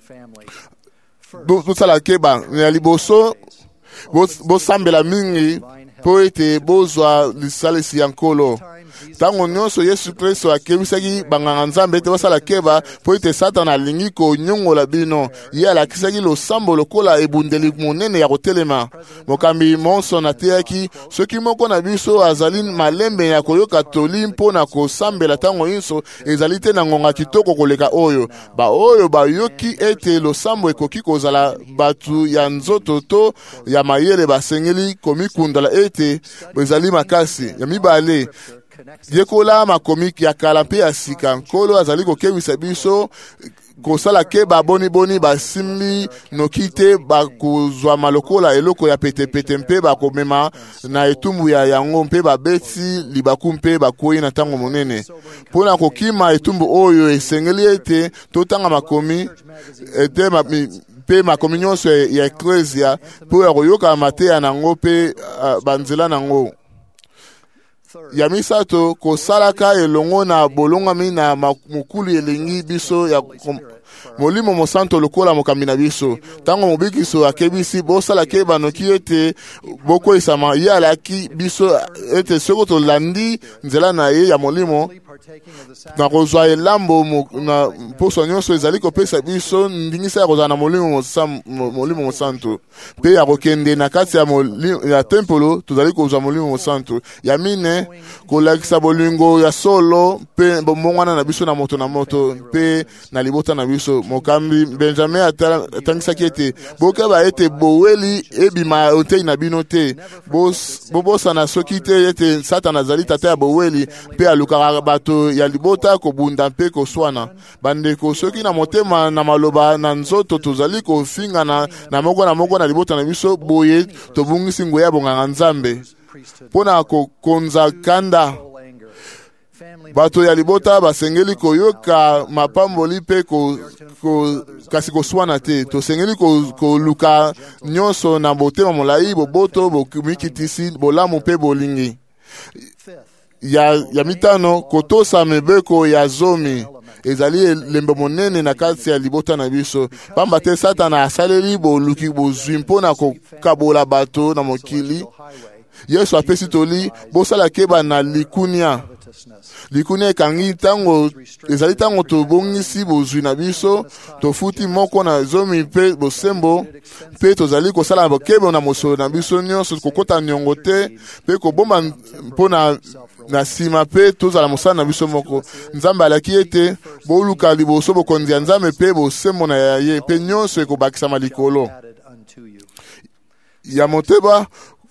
bosala keba ya liboso bosambela mingi po ete bozwa lisalisi ya nkolo. Tango nyonso Yesu Kristo akebisaki banganga nzambe ete basala keba po ete Satana alingi konyongola bino, ye alakisaki losambo lokola ebundeli monene ya kotelema. Mokambi Monson ateyaki soki moko na biso azali malembe ya koyoka toli mpona kosambela tango nyonso ezali te na ngonga kitoko koleka oyo. Ba oyo bayoki ete losambo ekoki kozala batu ya nzoto to ya mayele basengeli komikundala ete ezali makasi. Ya mibale yekola makomiki ya kala mpe ya sika nkolo azali kokebisa biso kosala keba boni boni basimbi noki te bakozwa malokola eloko ya petepete mpe bakomema na etumbu ya yango mpe babeti libaku mpe bakwei na ntango monene. Mpona kokima etumbu oyo esengeli ete totanga makomi ete ma, pe makomi nyonso ya eklesia po ya koyoka mateya nango pe uh, banzela nango. Ya misato kosalaka elongo na bolongami na mokulu elengi biso ya molimo mosanto lokola mokambi na biso. Tango mobikiso akebisi bosala keba noki ete bokweyisama ye alaki biso ete soko tolandi nzela na ye ya molimo na kozwa elambo na poso nyonso ezali kopesa biso ndingisa ya kozala na molimo molimo mosanto pe ya kokende na kati ya, ya tempolo tozali kozwa molimo mosanto. Ya mine kolakisa bolingo ya solo pe bombongwana na biso na moto na moto pe na libota na biso. Mokambi Benjamin atangisaki ete bokeba ete boweli ebima otei na bino te bobosa na soki te ete Satana azali tata ya boweli pe alukaka bato ya libota kobunda mpe koswana. Bandeko soki na motema na maloba na nzoto tozali kofinga na, na moko na moko na libota na biso boye tobungisi nguya bonganga nzambe pona kokonza kanda. Bato ya libota basengeli koyoka mapamboli pe ko, ko, kasi koswana te. Tosengeli koluka ko nyonso na botema molai boboto bomikitisi bolamu pe bolingi. Ya, ya mitano kotosa mebeko ya zomi ezali lembe monene na kati ya libota na biso. Pamba te Satana asaleli boluki bozwi mpona kokabola bato na mokili. Yesu apesi toli bosala keba na likunia. Likunia ekangi tango ezali tango tobongisi bozwi na biso tofuti moko na zomi pe bosembo pe tozali kosala bokebo na mosolo na biso nyonso kokota nyongo te pe kobomba mpona na sima pe tozala mosala na biso moko. Nzambe alaki ete boluka liboso bokonzi ya Nzambe pe bosembo na ye pe nyonso ekobakisama likolo. Ya moteba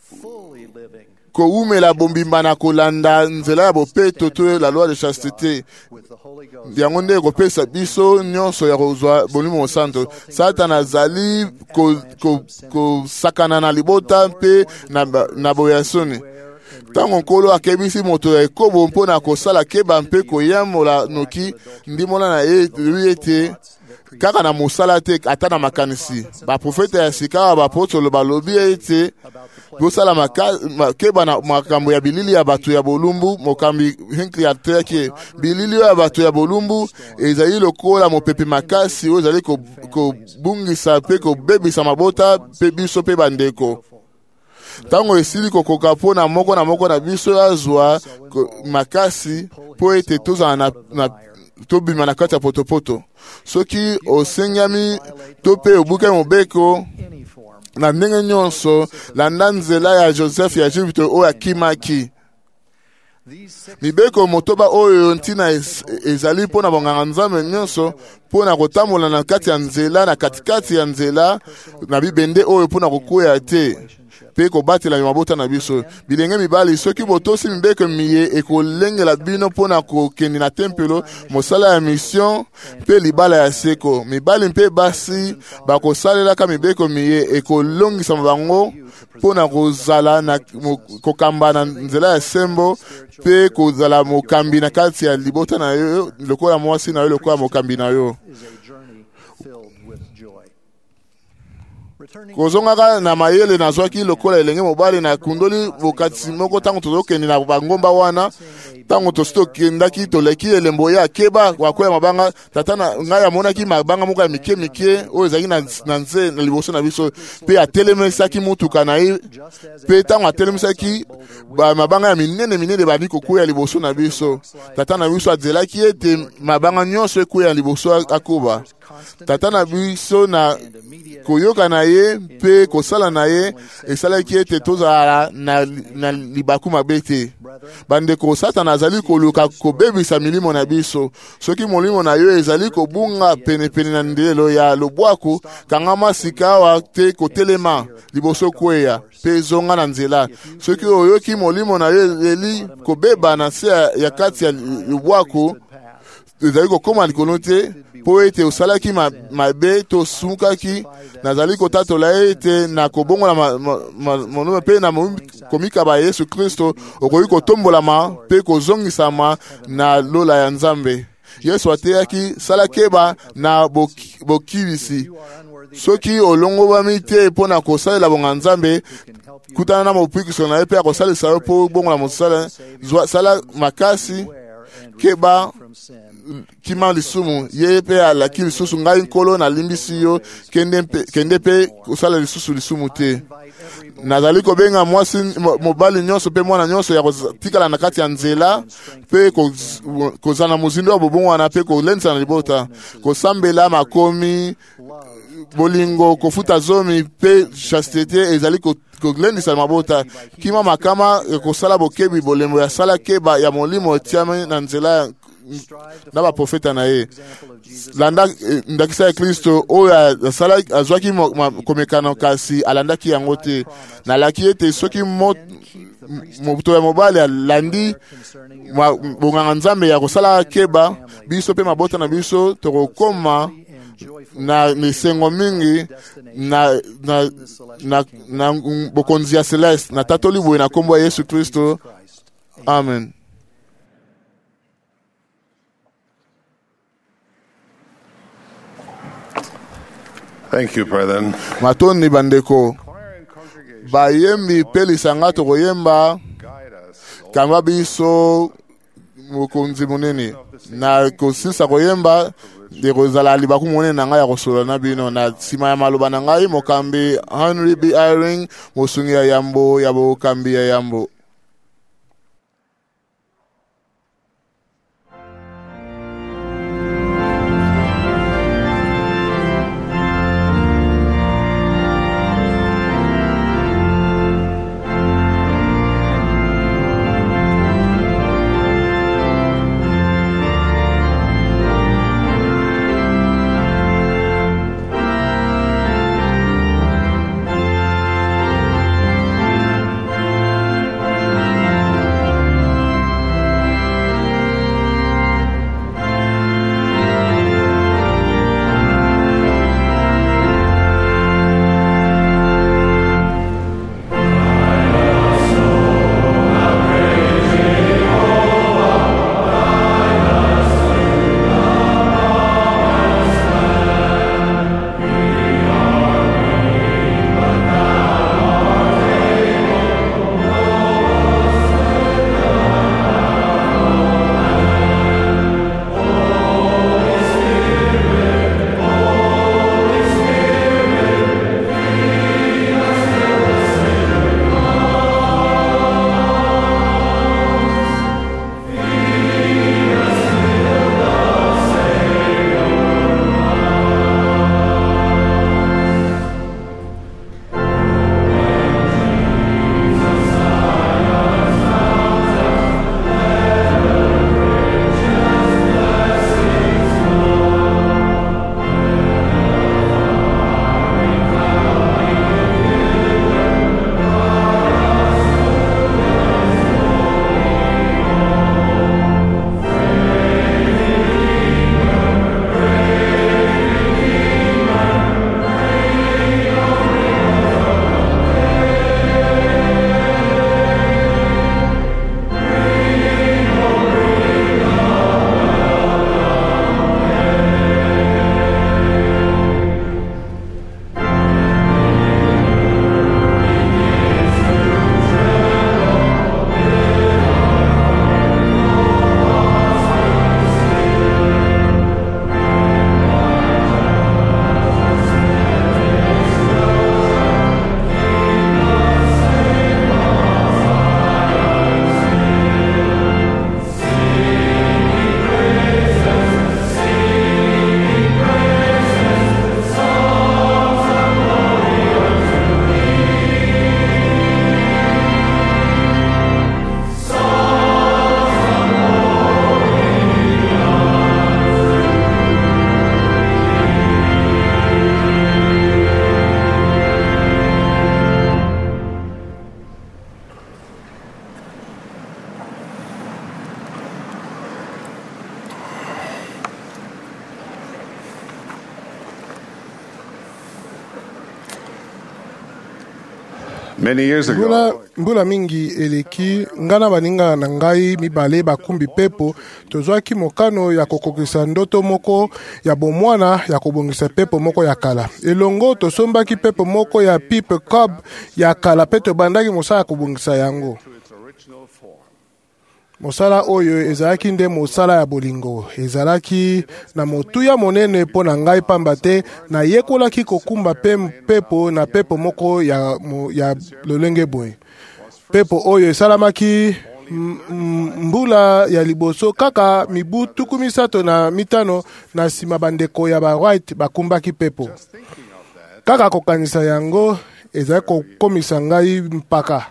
koumela bombimba na kolanda nzela ya bopeto to la loi de chasteté. Yango nde kopesa biso nyonso ya kozwa bolimo mosanto. Satana azali kosakana na libota mpe na, na boyasoni. Tango nkolo akebisi moto ya ekobo mpona kosala keba mpe koyamola noki ndimona na ye ete kaka na mosala te ata na makanisi baprofete ya sika bapostolo balobi ete bosala makeba na makambo ya bilili ya bato ya bolumbu. Mokambi Hinckley ateki bilili ya bato ya bolumbu ezali lokola mopepe makasi oyo ezali kobungisa mpe kobebisa mabota mpe biso mpe bandeko. Tango esili kokoka mpo na moko na moko na biso azwa makasi mpo ete tozala na, na tobima na kati ya potopoto. Soki osengami to mpe obuke mobeko na ndenge nyonso landa nzela ya Joseph ya Egypte oyo akimaki. Mibeko motoba oyo ntina ezali mpo na bonganga nzambe nyonso mpo na kotambola na kati ya nzela na katikati ya nzela na bibende oyo mpo na kokwea te mpe kobatela mabota na biso. Bilenge mibali soki botosi mibeko miye ekolengela bino mpo na kokende na tempelo mosala ya mission mpe libala ya seko. Mibali mpe basi bakosalelaka mibeko miye ekolongisa bango mpo na kozala na kokamba na nzela ya sembo mpe kozala mokambi na kati ya libota na yo lokola mwasi na yo lokola mokambi na yo. Kozongaka na mayele nazwaki lokola elenge mobali na kundoli bokati moko tango tozokende na bangomba wana tango tositokendaki toleki elembo ya keba wakoya mabanga tata na ngai amonaki mabanga moko ya mike mike oyo ezalaki na nze na liboso na biso mpe atelemesaki mutuka na ye mpe tango atelemesaki mabanga ya minene minene bandi kokwea liboso na biso. Tata na biso azelaki ete mabanga nyonso ekwea liboso akoba. Tata na biso na koyoka na ye mpe kosala na ye esalaki ete tozala na, na libaku mabe te. Bandeko Satana azali koluka kobebisa milimo na biso. Soki molimo na yo ezali kobunga penepene na ndelo ya lobwaku kangama sikawa te kotelema liboso kweya mpe zonga na nzela. Soki oyoki molimo na yo eli kobeba na se ya kati ya lobwaku ezali kokoma likolo te po ete osalaki mabe tosukaki nazali kotatola ete na kobongola monome mpe na komikaba ya Yesu Kristo okoki kotombolama mpe kozongisama na lola ya Nzambe. Yesu ateyaki sala keba na bokilisi. Soki olongobami te mpo na kosalela bonga Nzambe kutana na mopikiso na ye mpe akosalisa yo mpo bongola mosala sala makasi keba kima lisumu ye pe alaki lisusu ngai nkolo na limbisi yo kende pe kende pe kusala lisusu lisumu te. Nazali kobenga mwasi mobali nyonso pe mwana nyonso ya kotikala na kati ya nzela pe kozana muzindo bobongo wana pe kolenza na libota kosambela makomi bolingo kofuta zomi pe chastete ezali kolendisa mabota kima makama kosala bokebi bolembo ya sala keba ya molimo tiame na nzela na ba profeta na ye. Landa ndakisa ya Kristo oyo asala azwaki komekano kasi alandaki yango te. Na laki ete soki moto ya mobali alandi bonganga Nzambe ya kosala keba biso pe mabota na biso tokokoma na misengo mingi na na na, na bokonzi ya celeste na tatoli boye na kombo ya Yesu Kristo. Amen. Thank you, brethren. Matoni bandeko bayembi pelisanga tokoyemba kamba biso mokonzi munene na kosisa koyemba de kozala libaku monene na ngai ya kosola na bino na sima ya maloba na ngai mokambi Henry B. Eyring mosungi ya yambo ya bokambi ya yambo. Many years mbula, ago, mbula mingi eleki ngana baninga na ngai mibale bakumbi pepo tozwaki mokano ya kokokisa ndoto moko ya bomwana ya kobongisa pepo moko ya kala elongo tosombaki pepo moko ya pipe cub ya kala pe tobandaki mosala ya kobongisa yango. Mosala oyo ezalaki nde mosala ya bolingo ezalaki na motuya monene mpo na ngai pamba te nayekolaki kokumba pe pepo na pepo moko ya, ya lolenge boye. Pepo oyo esalamaki mbula ya liboso kaka mibu tuku misato na mitano na nsima bandeko ya ba white bakumbaki pepo. Kaka kokanisa yango ezalaki kokomisa ngai mpaka.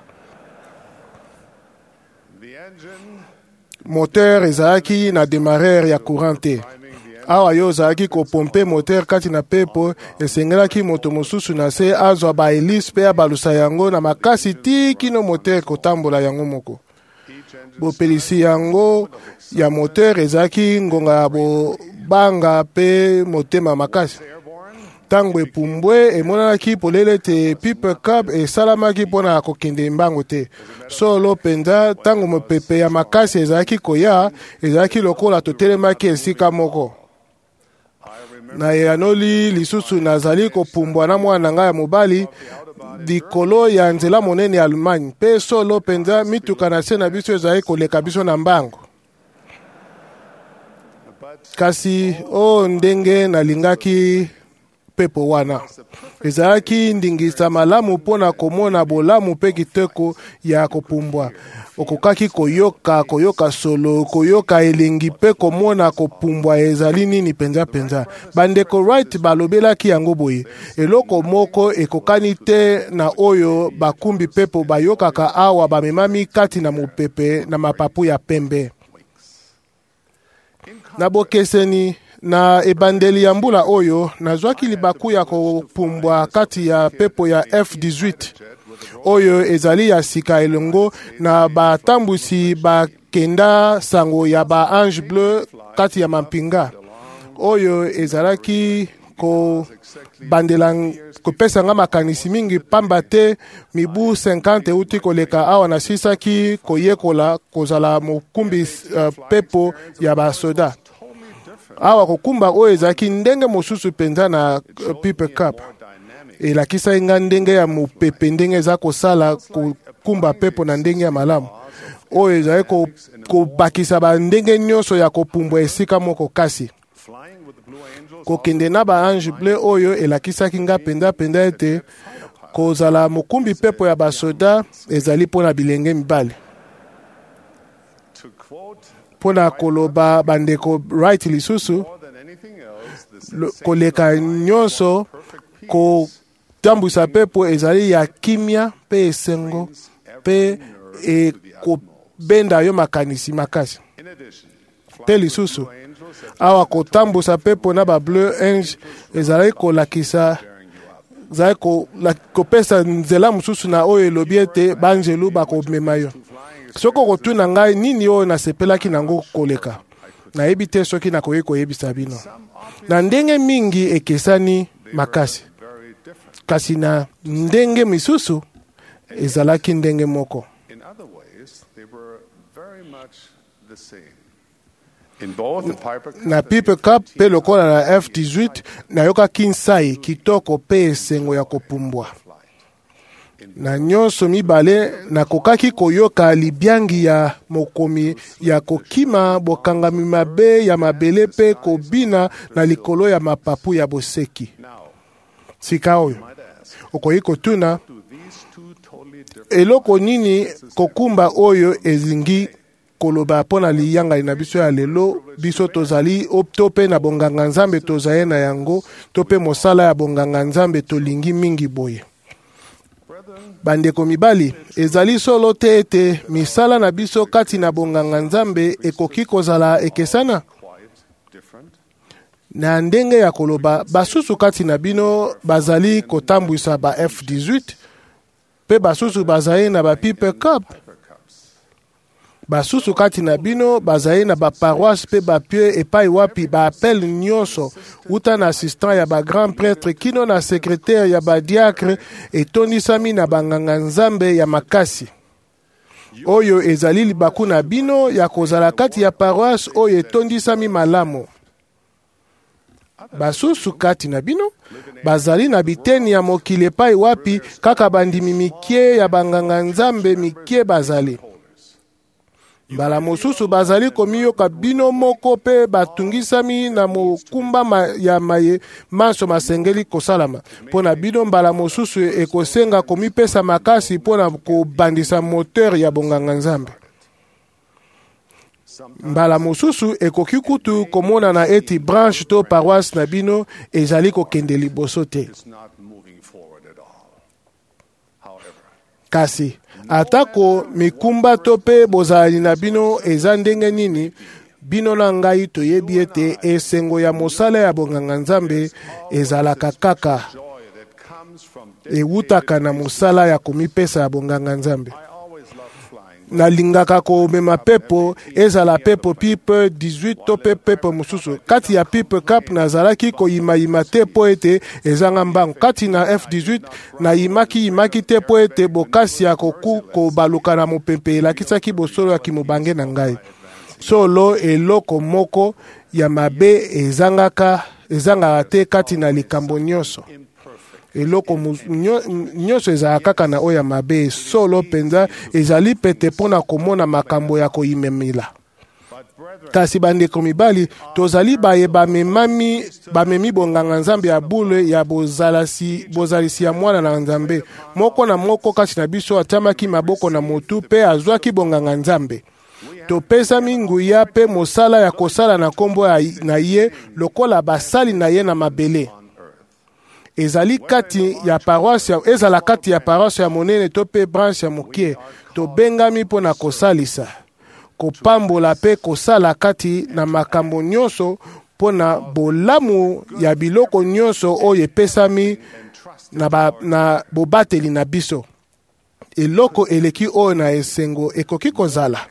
Moteur ezalaki na démarreur ya courant te. Awa yo ozalaki kopompe moteur kati na pepo esengelaki moto mosusu na se azwa ba hélice pe abalusa yango na makasi ti kino moteur kotambola yango moko. Bopelisi yango ya moteur ezalaki ngonga ya bobanga pe motema makasi. Tango epumbwe emonanaki polele te pipe cab esalamaki mpona kokende mbango te. Solo penza tango mopepe ya makasi ezalaki koya ezalaki lokola totelemaki esika moko. Na yanoli lisusu nazali kopumbwa na mwana ngai ya mobali likolo ya nzela monene ya Allemagne pe solo penza mituka na se na biso ezalaki koleka biso na mbango. Kasi o ndenge nalingaki pepo wana ezalaki ndingisa malamu mpona komona bolamu pe kiteko ya kopumbwa. Okokaki koyoka koyoka solo koyoka elengi pe komona kopumbwa ezali nini penza penza. Bandeko right balobelaki yango boye eloko moko ekokani te na oyo bakumbi pepo bayokaka awa bamemami kati na mopepe na mapapu ya pembe. Na bokeseni na ebandeli ya mbula oyo nazwaki libaku ya kopumbwa kati ya pepo ya F dix-huit oyo ezali ya sika elongo na batambusi bakenda sango ya ba ange bleu kati ya mampinga oyo ezalaki ko bandela kopesa nga makanisi mingi pamba te mibu cinquante uti koleka awa nasisaki koyekola kozala mokumbi uh, pepo ya basoda. Awa kokumba oyo ezalaki ndenge mosusu penza na uh, pipe cup. Elakisa inga ndenge ya mopepe ndenge eza kosala kokumba pepo na ndenge ya malamu. Oyo ezali kobakisa ba ndenge nyonso ya kopumbwa esika moko kasi. Kokende na ba ange bleu oyo elakisaki nga penda penda ete kozala mokumbi pepo ya basoda ezali pona bilenge mibali. Pona koloba bandeko right lisusu koleka nyonso ko tambusa pepo ezali ya kimia pe esengo pe e kobenda yo makanisi makasi. Te lisusu awa kotambusa pepo na ba bleu ange ezali kolakisa ezali kopesa nzela mosusu na oyo elobi ete banjelu bakomema yo. Soko kotuna ngai nini oyo nasepelaki nango koleka nayebi te soki nakoki koyebisa bino. Na ndenge mingi ekesani makasi kasi na ndenge misusu ezalaki ndenge moko. Na pipe cup pe lokola na F dix-huit nayokaki nsai kitoko pe esengo ya kopumbwa. Na nyonso mibale nakokaki koyoka libiangi ya mokomi ya kokima bokangami mabe ya mabele pe kobina na likolo ya mapapu ya boseki. Sika oyo okoki kotuna eloko nini kokumba oyo ezingi koloba pona liyanga na biso ya lelo biso tozali tope na bonganga nzambe tozaye na yango tope mosala ya bonganga nzambe tolingi mingi boye. Bandeko mibali ezali solo te ete misala na biso kati na bonganga nzambe ekoki kozala ekesana na ndenge ya koloba basusu kati na bino bazali kotambwisa ba F dix-huit pe basusu bazali na ba pipe cup. basusu kati na bino bazali na baparoise mpe bapie epai wapi baapele nyonso uta na assistant ya bagrand prêtre kino na secrétaire ya badiacre etondisami na banganga nzambe ya makasi oyo ezali libaku na bino ya kozala kati ya paroisse oyo etondisami malamu. Basusu kati na bino bazali na biteni ya mokili epai wapi kaka bandimi mikie ya banganga nzambe mikie bazali. Mbala mosusu bazali komiyoka bino moko pe batungisami na mokumba ma ya maye manso masengeli kosalama. Pona bino mbala mosusu ekosenga komipesa makasi pona kobandisa moteur ya bonganga nzambe. Mbala mosusu ekoki kutu komona na eti branche to paroisse na bino ezali kokende liboso te. Kasi atako mikumba to pe bozali na bino eza ndenge nini bino na ngai toyebi ete esengo ya mosala ya bonganga nzambe ezalaka kaka ewutaka na mosala ya komipesa ya bonganga nzambe. Nalingaka komema pepo ezala pepo pipe dix-huit to pe pepo mosusu kati ya pipe cap nazalaki koyimayima te po ete ezanga mbango kati na F dix-huit na yimaki yimaki te po ete bokasi ya koku kobaluka na mopepe elakisaki bosolo ya kimobange na ngai solo eloko moko ya mabe ezangaka ezangaka te kati na likambo nyonso. Eloko nyonso ezala kaka na oya mabe solo penza ezali pete pona komona makambo ya koyimemela. Kasi bandeko mibali tozali baye bamemami bamemi bonganga nzambe ya bule ya bozalasi bozalisi ya mwana na nzambe moko na moko kati na biso atamaki maboko na motu pe azwaki bonganga nzambe. Topesa minguya pe mosala ya kosala na kombo na ye lokola basali na ye na mabele. Ezali kati ya paroisse ezala kati ya paroisse ya monene to pe branche ya mokie to bengami pona kosalisa kopambola pe kosala kati na makambo nyonso pona bolamu ya biloko nyonso oyo epesami na, ba, na bobateli na biso. Eloko eleki oyo na esengo ekoki kozala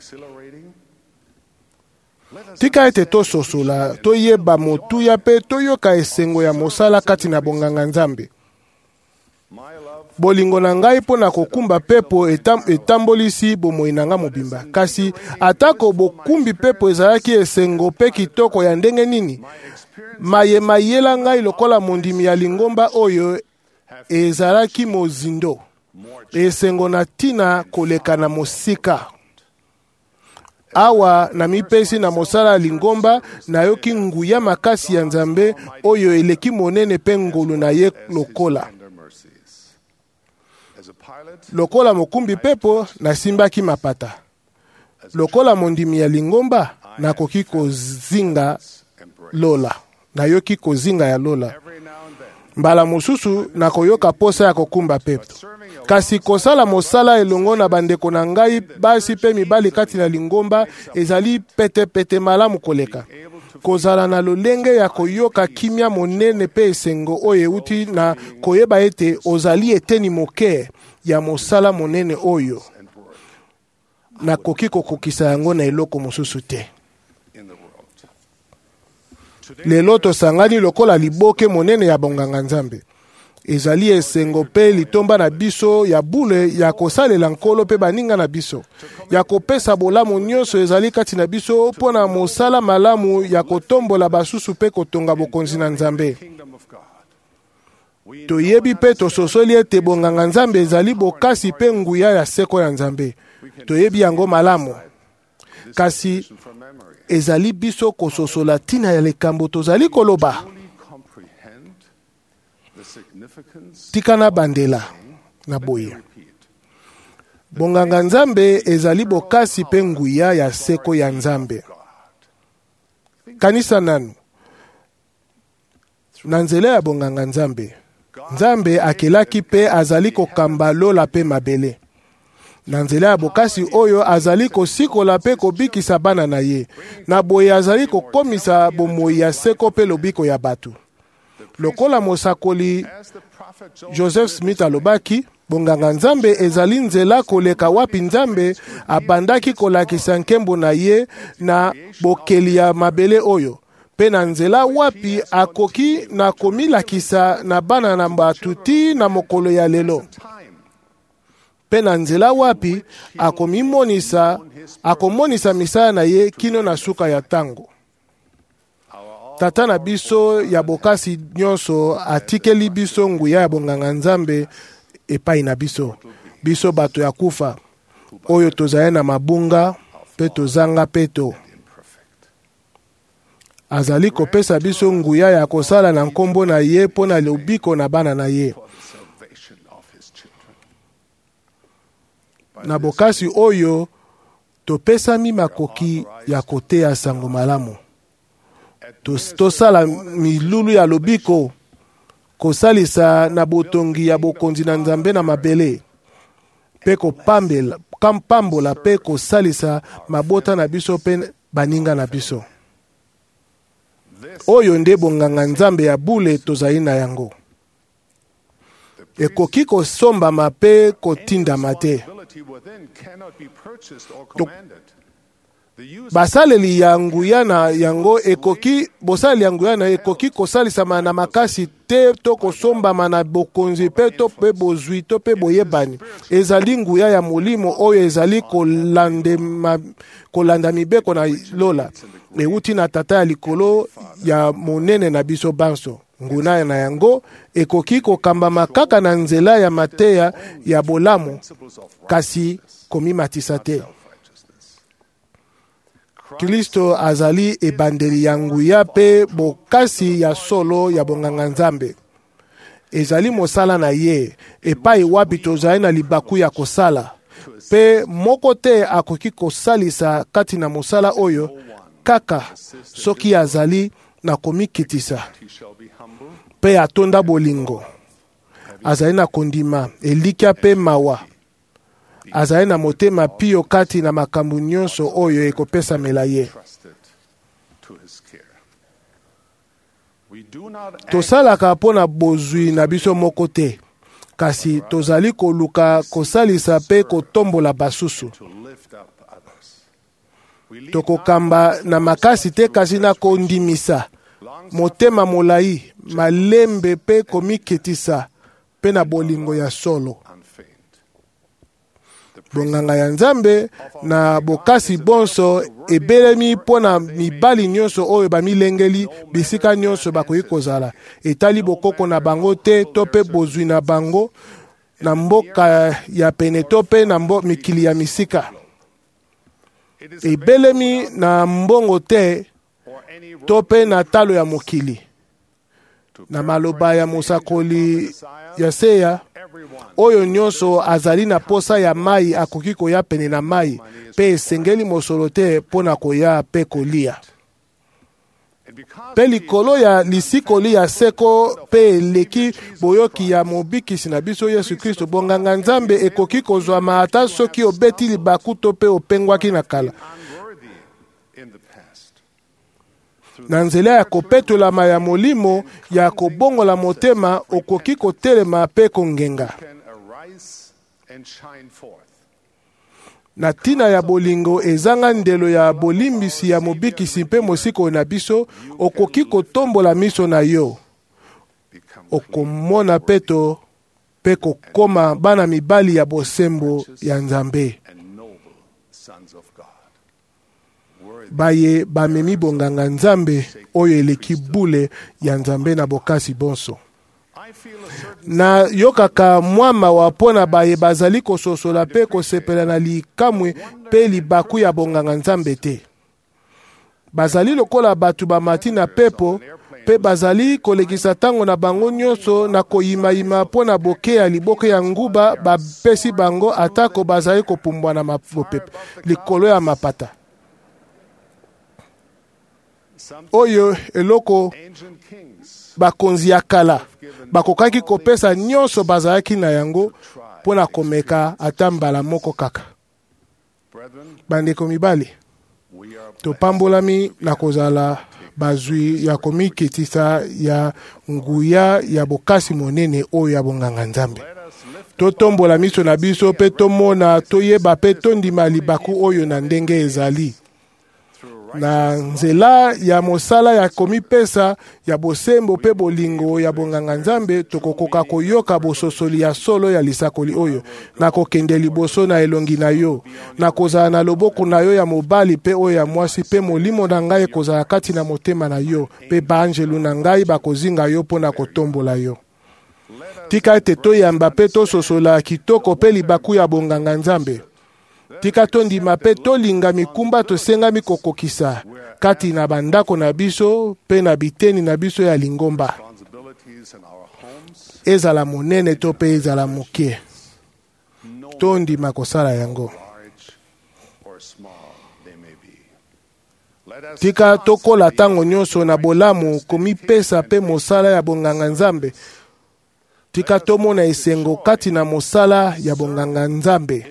tika ete tososola toyeba motuya pe toyoka esengo ya mosala kati na bonganga nzambe. Bolingo na ngai pona kokumba pepo etam, etambolisi bomoi na nga mobimba. Kasi atako bokumbi pepo ezalaki esengo pe kitoko ya ndenge nini maye mayela ngai lokola mondimi ya lingomba oyo ezalaki mozindo esengo na tina koleka na mosika. Awa na mipesi na mosala lingomba na yoki nguya makasi ya nzambe oyo eleki monene pe ngolu na ye lokola. Lokola mokumbi pepo na simbaki mapata. Lokola mondimi ya lingomba na koki kozinga lola. Na yoki kozinga ya lola. Mbala mosusu na koyoka posa ya kokumba pepo. Kasi kosala mosala elongo na bandeko na ngai basi pe mibali kati na lingomba ezali pete pete malamu koleka. Kozala na lolenge ya koyoka kimia monene pe esengo oye uti na koyeba ete ozali eteni moke ya mosala monene oyo na koki kokokisa yango na eloko mosusu te. Lelo tosangani lokola liboke monene ya bonganga nzambe. Ezali esengo pe litomba na biso ya bule ya kosalela nkolo pe baninga na biso. Ya kopesa bolamu nyonso ezali kati na biso pona mosala malamu ya kotombola basusu pe kotonga bokonzi na nzambe. Toyebi pe tososoli ete bonganga nzambe ezali bokasi pe nguya ya seko ya nzambe. Toyebi yango malamu. Kasi ezali biso kososola tina ya likambo tozali koloba. Tika na bandela na boye. Bonganga nzambe ezali bokasi pe nguya ya seko ya nzambe. Kanisa nanu. Na nzela ya bonganga nzambe. Nzambe akelaki pe azali kokamba lola pe mabele. Na nzela ya bokasi oyo azali kosikola pe kobikisa bana na ye. Na boye azali kokomisa bomoi ya seko pe lobiko ya batu. Lokola mosakoli Joseph Smith alobaki bonganga nzambe ezali nzela koleka wapi nzambe abandaki kolakisa nkembo na ye na bokeli ya mabele oyo pe na nzela wapi akoki na komilakisa na bana na batu ti na mokolo ya lelo pe na nzela wapi akomimonisa akomonisa misala na ye kino na suka ya tango. Tata na biso ya bokasi nyonso atikeli biso nguya ya bonganga nzambe epai na biso biso bato ya kufa oyo tozali na mabunga pe tozanga peto. Azali kopesa biso nguya ya kosala na nkombo na ye mpo na lobiko na bana na ye. Na bokasi oyo topesami makoki ya koteya sango malamu. Tosala milulu ya lobiko kosalisa na botongi ya bokonzi na nzambe na mabele pe kopambela kampambola pe kosalisa mabota na biso pe baninga na biso. Oyo nde bonganga nzambe ya bule tozali na yango. Ekoki kosombama pe kotindama te. Basaleli ya nguya na yango ekoki bosaleli ya nguya na ekoki kosalisama na makasi te to kosombama na bokonzi pe to pe bozwi to pe boyebani. Ezali nguya ya molimo oyo ezali kolande ma, kolanda mibeko na lola euti na tata ya likolo ya monene na biso banso. Nguna na yango ekoki kokambama kaka na nzela ya mateya ya bolamu kasi komimatisa te. Kristo azali ebandeli ya nguya pe bokasi ya solo ya bonganga nzambe. Ezali mosala na ye epai wapi tozali na libaku ya kosala. Pe moko te akoki kosalisa kati na mosala oyo kaka soki azali na komikitisa. Pe atonda bolingo. Azali na kondima elikia pe mawa. Azali na motema pio kati na makambu nyonso oyo ekopesa mela ye. Tosalaka pona bozwi na biso moko te, kasi tozali koluka kosalisa pe kotombola basusu. Tokokamba na makasi te kasi na kondimisa. Motema molai, malembe pe komikitisa pe na bolingo ya solo. Bonganga ya nzambe na bokasi bonso ebelemi pona mibali nyonso oyo bamilengeli bisika nyonso bakoki kozala. Etali bokoko na bango te to pe bozwi na bango na mboka ya pene to pe na mbo mikili ya misika. Ebelemi na mbongo te to pe na talo ya mokili. Na maloba ya mosakoli ya seya oyo nyonso azali na posa ya mai akoki koya pene na mai pe esengeli mosolo te pona koya pe kolia. Pe likolo ya lisikoli ya seko pe eleki boyoki ya mobikisi na biso Yesu Kristo bonganga nzambe ekoki kozwama ata soki obeti libaku to pe opengwaki na kala. Na nzela ya kopetolama ya molimo ya kobongola motema okoki kotelema pe kongenga. Na tina ya bolingo ezanga ndelo ya bolimbisi ya mobikisi pe mosiko na biso okoki kotombola miso na yo. Okomona peto pe kokoma bana mibali ya bosembo ya nzambe. Baye bamemi bonganga nzambe oyo eleki bule ya nzambe na bokasi bonso. Na yokaka mwama wapona baye bazali kososola pe kosepela na likamwe pe libaku ya bonganga nzambe te. Bazali lokola batu bamati na pepo pe bazali kolekisa tango na bango nyonso na koyimayima pona boke ya liboke ya nguba bapesi bango atako bazali kopumbwa na mapopepe likolo ya mapata. Oyo eloko bakonzi ya kala bakokaki kopesa nyonso bazalaki na yango pona komeka ata mbala moko kaka. Bandeko mibali, topambolami na kozala bazwi ya komikitisa ya nguya ya bokasi monene oyo ya bonganga Nzambe. Totombola miso na biso pe tomona toyeba pe tondima libaku oyo na ndenge ezali. Na nzela ya mosala ya komipesa ya bosembo pe bolingo ya bonganga Nzambe tokokoka koyoka bososoli ya solo ya lisakoli oyo na kokende liboso na elongi na yo na kozala na loboko na yo ya mobali pe oyo ya mwasi pe molimo na ngai kozala kati na motema na yo pe banjelu na ngai bakozinga yo mpo na kotombola yo. Tika ete toyamba pe tososola kitoko pe libaku ya bonganga Nzambe. Tika tondima pe tolinga mikumba tosengami kokokisa kati na bandako na biso pe na biteni na biso ya lingomba. Ezala monene to pe ezala moke. Tondima kosala yango. Tika tokola tango nyonso na bolamu komipesa pe mosala ya bonganga Nzambe. Tika tomona esengo kati na mosala ya bonganga Nzambe.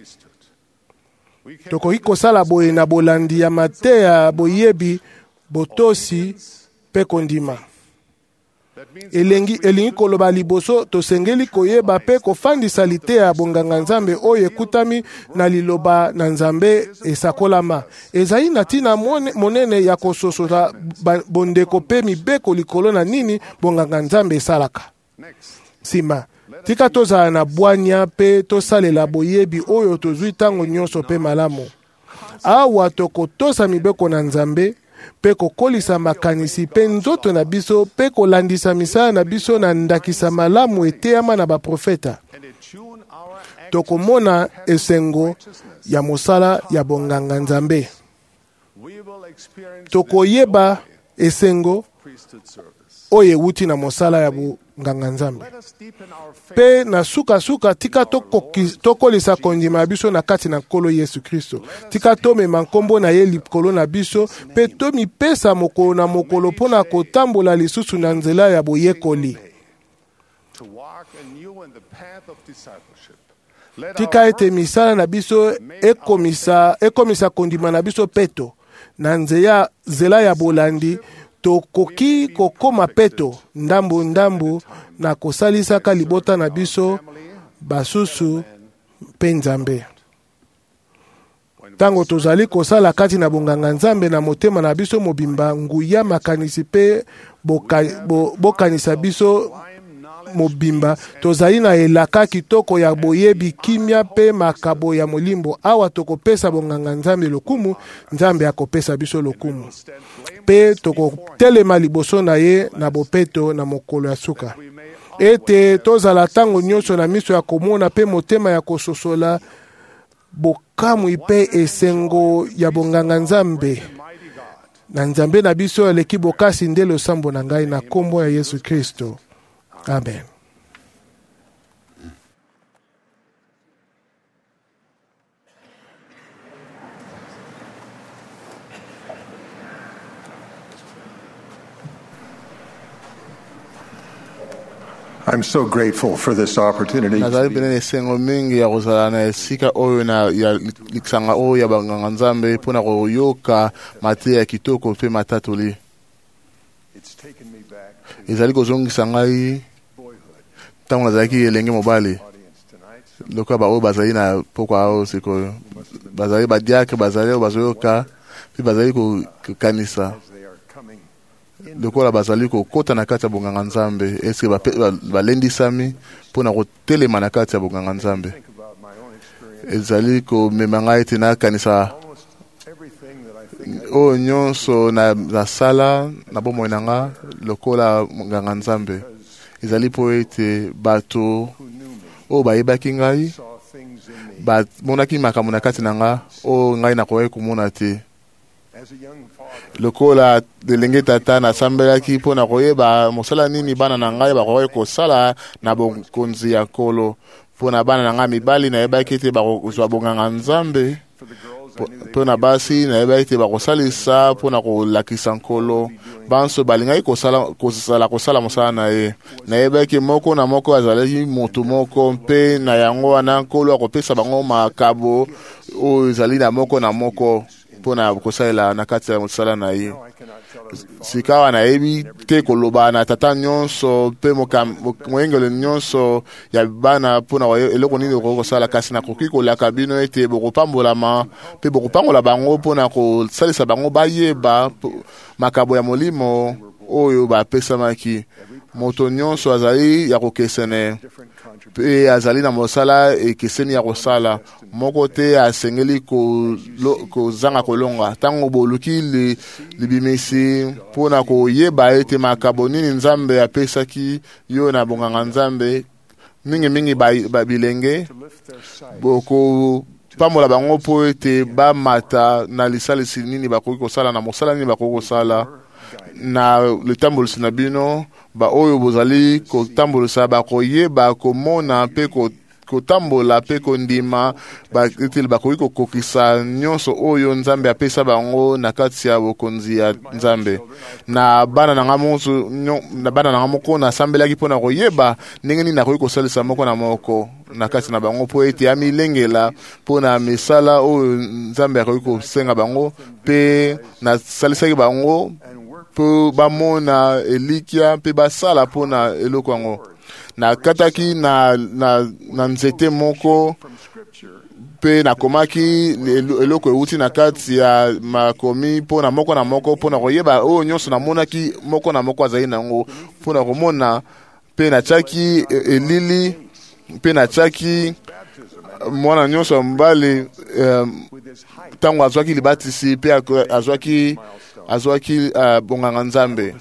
Tokoki kosala boye na bolandi ya mateya boyebi botosi pe kondima. Elengi elingi koloba liboso tosengeli koyeba pe kofandisa liteya bonganga Nzambe oyo ekutami na liloba na Nzambe esakolama. Ezali na tina monene ya kososola bondeko pe mibeko likolo na nini bonganga Nzambe esalaka. Sima, tika tozala na bwanya pe tosalela boyebi oyo tozwi tango nyonso pe malamu. Awa tokotosa mibeko na Nzambe pe kokolisa makanisi pe nzoto na biso pe kolandisa misala na biso na ndakisa malamu eteyama na baprofeta. Tokomona esengo ya mosala ya bonganga Nzambe. Tokoyeba esengo oyo ewuti na mosala ya bonganga Nzambe. Pe na suka suka tika tokolisa kondima ya biso na kati na Nkolo Yesu Kristo. Tika tomema nkombo na ye likolo na biso pe tomipesa mokolo na mokolo mpona kotambola lisusu na nzela ya boyekoli. Tika ete misala na biso ekomisa ekomisa kondima na biso peto na nzela zela ya bolandi. Tokoki kokoma peto ndambu ndambu na kosalisaka libota na biso basusu pe Nzambe. Tango tozali kosala kati na bonganga Nzambe na motema na biso mobimba nguya makanisi pe boka, bo, bokanisa biso mobimba tozali na elaka kitoko ya boyebi kimia pe makabo ya molimbo. Awa tokopesa bonganga Nzambe lokumu, Nzambe akopesa biso lokumu. Pe tokotelema liboso na ye na bopeto na mokolo ya suka. Ete tozala tango nyonso na miso ya komona pe motema ya kososola bokamwi pe esengo ya bonganga Nzambe. Na Nzambe na biso eleki bokasi nde losambo na ngai na kombo ya Yesu Kristo. Amen. I'm so grateful for this opportunity. Nazali pene esengo mingi ya kozala na esika oyo na ya liksanga oyo ya banganga Nzambe mpona koyoka mateya ya kitoko pe matatoli. Ezali kozongisa ngai tango nazalaki elenge mobali. Lokola ba oyo bazali na pokwa awo sikoyo. Bazali badiake bazali bazoyoka pe bazali kokanisa. Lokola bazali kokota na kati ya bonganga Nzambe eske balendisami mpona kotelema na kati ya bonganga Nzambe. Ezali komema ngai ete nakanisa oyo nyonso na sala na bomoi na nga lokola bonganga Nzambe. Ezali po ete bato oyo bayebaki ngai bamonaki makambo na kati na nga oyo ngai nakoki komona te. Lokola delenge tata nasambelaki mpona koyeba mosala nini bana na ngai bakoki kosala na bokonzi ya Nkolo. Mpona bana na ngai mibali nayebaki ete bakozwa bonganga Nzambe. Mpona basi nayebaki ete bakosalisa mpona kolakisa Nkolo. Banso balingaki kosala kosala mosala na ye. Nayebaki moko na moko azalaki moto moko mpe na yango wana Nkolo akopesa bango makabo oyo ezali na moko na moko mpona kosalela na kati ya mosala na ye. sikawa na ebi te koloba na tata nyonso pe moengele nyonso ya bana mpona eloko nini okokosala kasi nakoki kolaka bino ete bokopambolama mpe bokopangola bango mpona kosalisa bango bayeba makambo ya molimo oyo bapesamaki. Moto nyonso azali ya kokesene pe azali na mosala ekeseni ya kosala moko te asengeli kozanga kolonga ntango boluki libimisi mpona koyeba ete makambo nini Nzambe apesaki yo na bonganga Nzambe mingimingi babilenge bokopambola bango mpo ete bamata na lisalisi nini bakoki kosala na mosala nini bakoki kosala na litambolisi na bino ba oyo bozali kotambolisa bakoyeba komona mpe kotambola mpe kondima ete bakoki kokokisa nyonso oyo Nzambe apesa bango na kati ya bokonzi ya Nzambe. Na bana na ngamoso na bana na ngamoko nasambelaki mpona koyeba ndenge nini nakoki kosalisa moko na moko na kati na bango mpo ete amilengela mpona misala oyo Nzambe akoki kosenga bango mpe nasalisaki bango po bamona elikia mpe basala mpona eloko yango. Na kataki na, na, na nzete moko mpe nakomaki eloko euti na kati ya makomi mpona moko na moko mpona koyeba oyo nyonso namonaki moko na moko azali nango mpona komona mpe natiaki elili mpe natiaki mwana nyonso mbali ntango um, azwaki libatisi mpe azwaki azwaki uh, bonganga Nzambe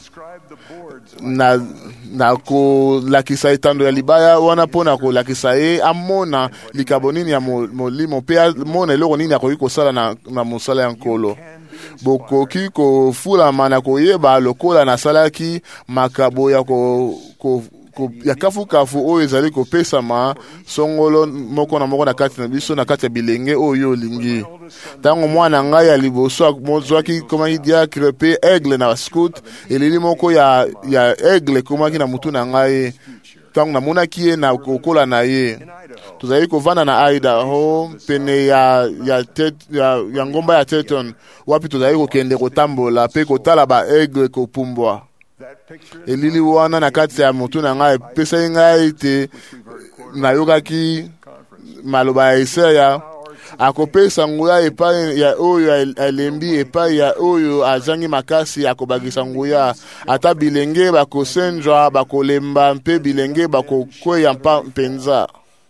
na na kolakisa etando ya libaya wana mpona kolakisa ye amona likabo nini ya molimo mpe amona eloko nini akoki kosala na, na mosala ya nkolo. Bokoki kofulama na koyeba lokola nasalaki makabo ya ko, ko ya kafu-kafu oyo ezali kopesama songolo moko na moko na kati na biso na kati ya bilenge oyo olingi. Tango mwana ngai ya liboso mozwaki komaki diacre pe aigle na scout elili moko ya, ya aigle komaki na mutu na ngai tango namonaki ye na kokola na ye. Tozali kovanda na Idaho pene ya, ya, tet, ya, ya ngomba ya Teton wapi tozali kokende kotambola pe kotala ba aigle kopumbwa. Elili wana na kati ya mutu na ngai pesa ngai te nayokaki maloba ya Isaya akopesa nguya epai ya oyo alembi epai ya oyo azangi makasi akobagisa nguya ata bilenge bakosenjwa bakolemba mpe bilenge bakokweya mpenza.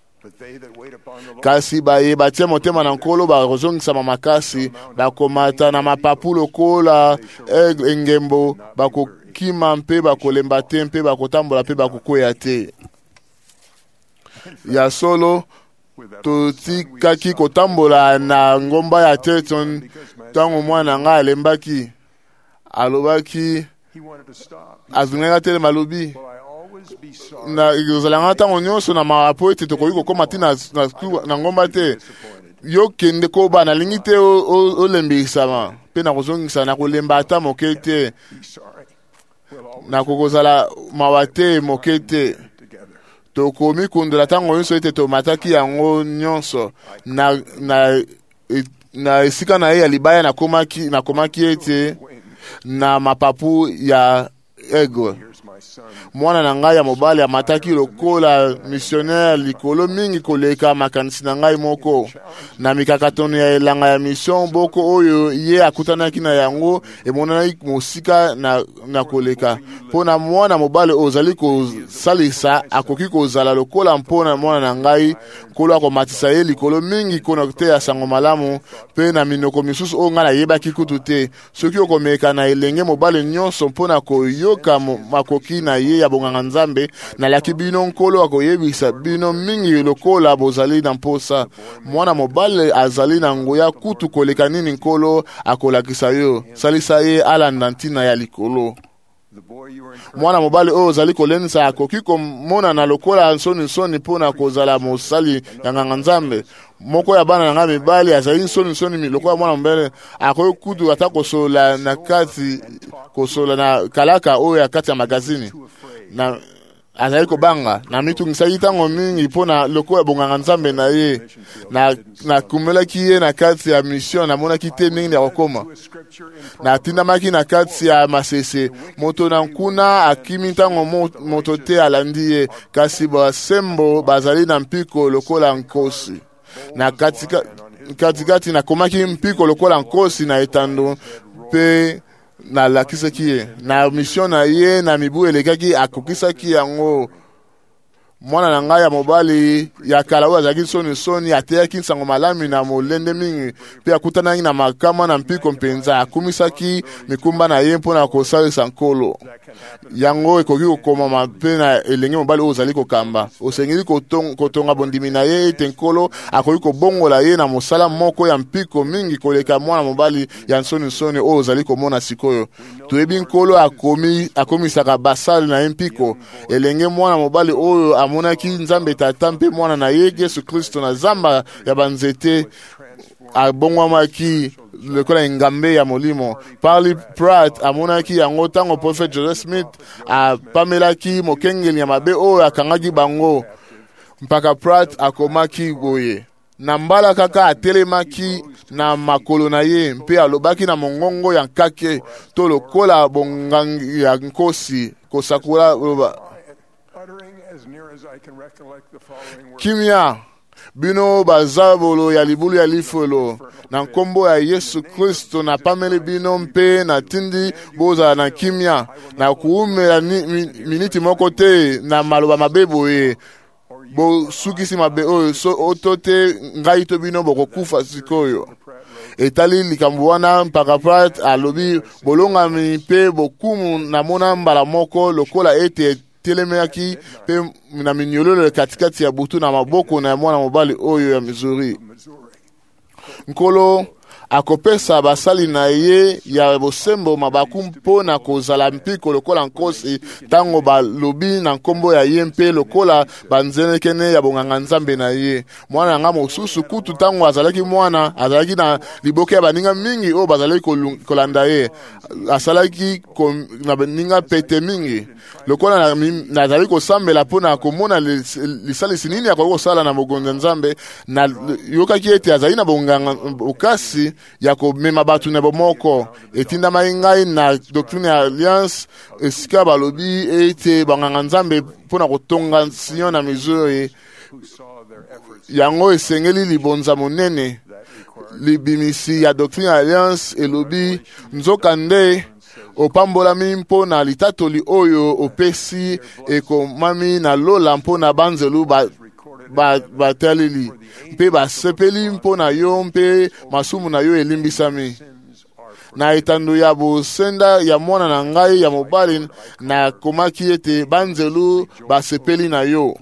Kasi baye batia motema na nkolo bakozongisama makasi bakomata na mapapu lokola engembo bako kima mpe bakolemba te mpe bakotambola mpe bakokwea te. Ya solo totikaki kotambola na ngomba ya Teton ntango mwana ngai alembaki alobaki azungaka te malobi na ezalanga ntango nyonso na mapo ete tokoki kokoma te na, na, na ngomba te yo kende koba nalingi te olembisama mpe na kozongisa na kolemba ata moke te na kokozala mawa te moke te. Tokomi kundula tango nyonso ete tomataki yango nyonso na, na, na esika na ye ya libaya nakomaki, nakomaki ete na mapapu ya aigle. Mwana na ngai ya mobali amataki lokola missionnaire likolo mingi koleka makanisi na ngai moko na mikakatono ya elanga ya mission boko oyo ye akutanaki na yango emonanaki mosika na, na koleka mpona mwana mobali ozali kosalisa akoki kozala lokola mpona mwana na ngai nkolo akomatisa ye likolo mingi kona te ya sango malamu mpe na minoko misusu oyo ngai nayebaki kutu te. Soki okomeka na elenge mobali nyonso mpona koyoka makoki na ye ya bonganga Nzambe nalaki bino nkolo akoyebisa bino mingi lokola bozali na mposa. Mwana mobali azali na nguya kutu koleka nini nkolo akolakisa yo salisa ye alanda ntina ya likolo. Mwana mobali oyo ozali kolenisa akoki komona na lokola nsoni nsoni mpona kozala mosali ya nganga Nzambe. Moko ya bana na ngai mibali azali nsoni nsoni lokola mwana mobali akoki kutu ata kosola na kati kosola na kalaka oyo ya kati ya magazini na azali kobanga na mitungisaki ntango mingi mpo na lokola bonganga nzambe na ye na nakumelaki ye na kati ya mission namonaki te ndenge ya kokoma natindamaki na kati ya masese moto na nkuna akimi ntango moto te alandi ye kasi basembo bazali na mpiko lokola nkosi na katika katikati nakomaki mpiko lokola nkosi na etando mpe nalakisaki ye na mission na ye na mibu elekaki akokisaki yango mwana na ngai ya mobali ya kala oyo azalaki soni soni ateyaki nsango malami na molende mingi mpe akutanaki na makama na mpiko mpenza akumisaki mikumba na ye mpo na kosalisa nkolo yango ekoki kokomama mpe na elenge mobali oyo ozali kokamba osengeli kotonga bondimi na ye ete nkolo akoki kobongola ye na mosala moko ya mpiko mingi koleka mwana mobali ya nsoni soni oyo ozali komona sikoyo toyebi nkolo akomi akomisaka basali na ye mpiko elenge mwana mobali oyo amonaki nzambe tata mpe mwana na ye Yesu Kristo na zamba ya banzete abongwamaki lokola ngambe ya molimo. Parley Pratt amonaki yango ntango Prophet Joseph Smith apamelaki mokengeli ya mabe oyo akangaki bango mpaka Pratt akomaki boye na mbala kaka atelemaki na makolo na ye mpe alobaki na mongongo ya nkake to lokola bongangi ya nkosi kosakula loba kimia bino bazabolo ya libulu ya lifolo na nkombo ya Yesu Kristo na pamele bino mpe na tindi boza na kimia na kuumela miniti moko te na maloba mabebo ye bo sukisi mabe oyo so otote ngai to bino bokokufa sikoyo etali likambo wana mpaka Pratt alobi bolongami mpe bokumu na mona mbala moko lokola ete telemeaki pe na minyololo katikati ya butu na maboko na mwana mobali oyo ya Missouri. Nkolo akopesa basali na ye ya bosembo mabaku mpo na kozala mpiko lokola nkosi tango balobi na nkombo ya ye mpe lokola banzenekene ya bonganga nzambe na ye. Mwana nga mosusu kutu tango azalaki mwana azalaki na liboke ya baninga mingi oyo bazalaki kolanda ye asalaki na baninga pete mingi lokola na azali kosambela mpo na komona lisalisi nini akoki kosala na bokonzi nzambe na yokaki ete azali na bonganga okasi ya komema batu na bomoko etindamaki ngai na doctrine ya Alliance esika balobi ete banganga nzambe mpo na kotonga Sion na Missouri yango esengeli libonza monene libimisi ya doctrine ya Alliance elobi nzoka nde opambolami mpo na litatoli oyo opesi ekomami na lola mpo na banzelu ba bataleli ba mpe basepeli mpo na yo mpe masumu na yo elimbisami na etando ya bosenda ya mwana na ngai ya mobali na komaki ete banzelu basepeli na yo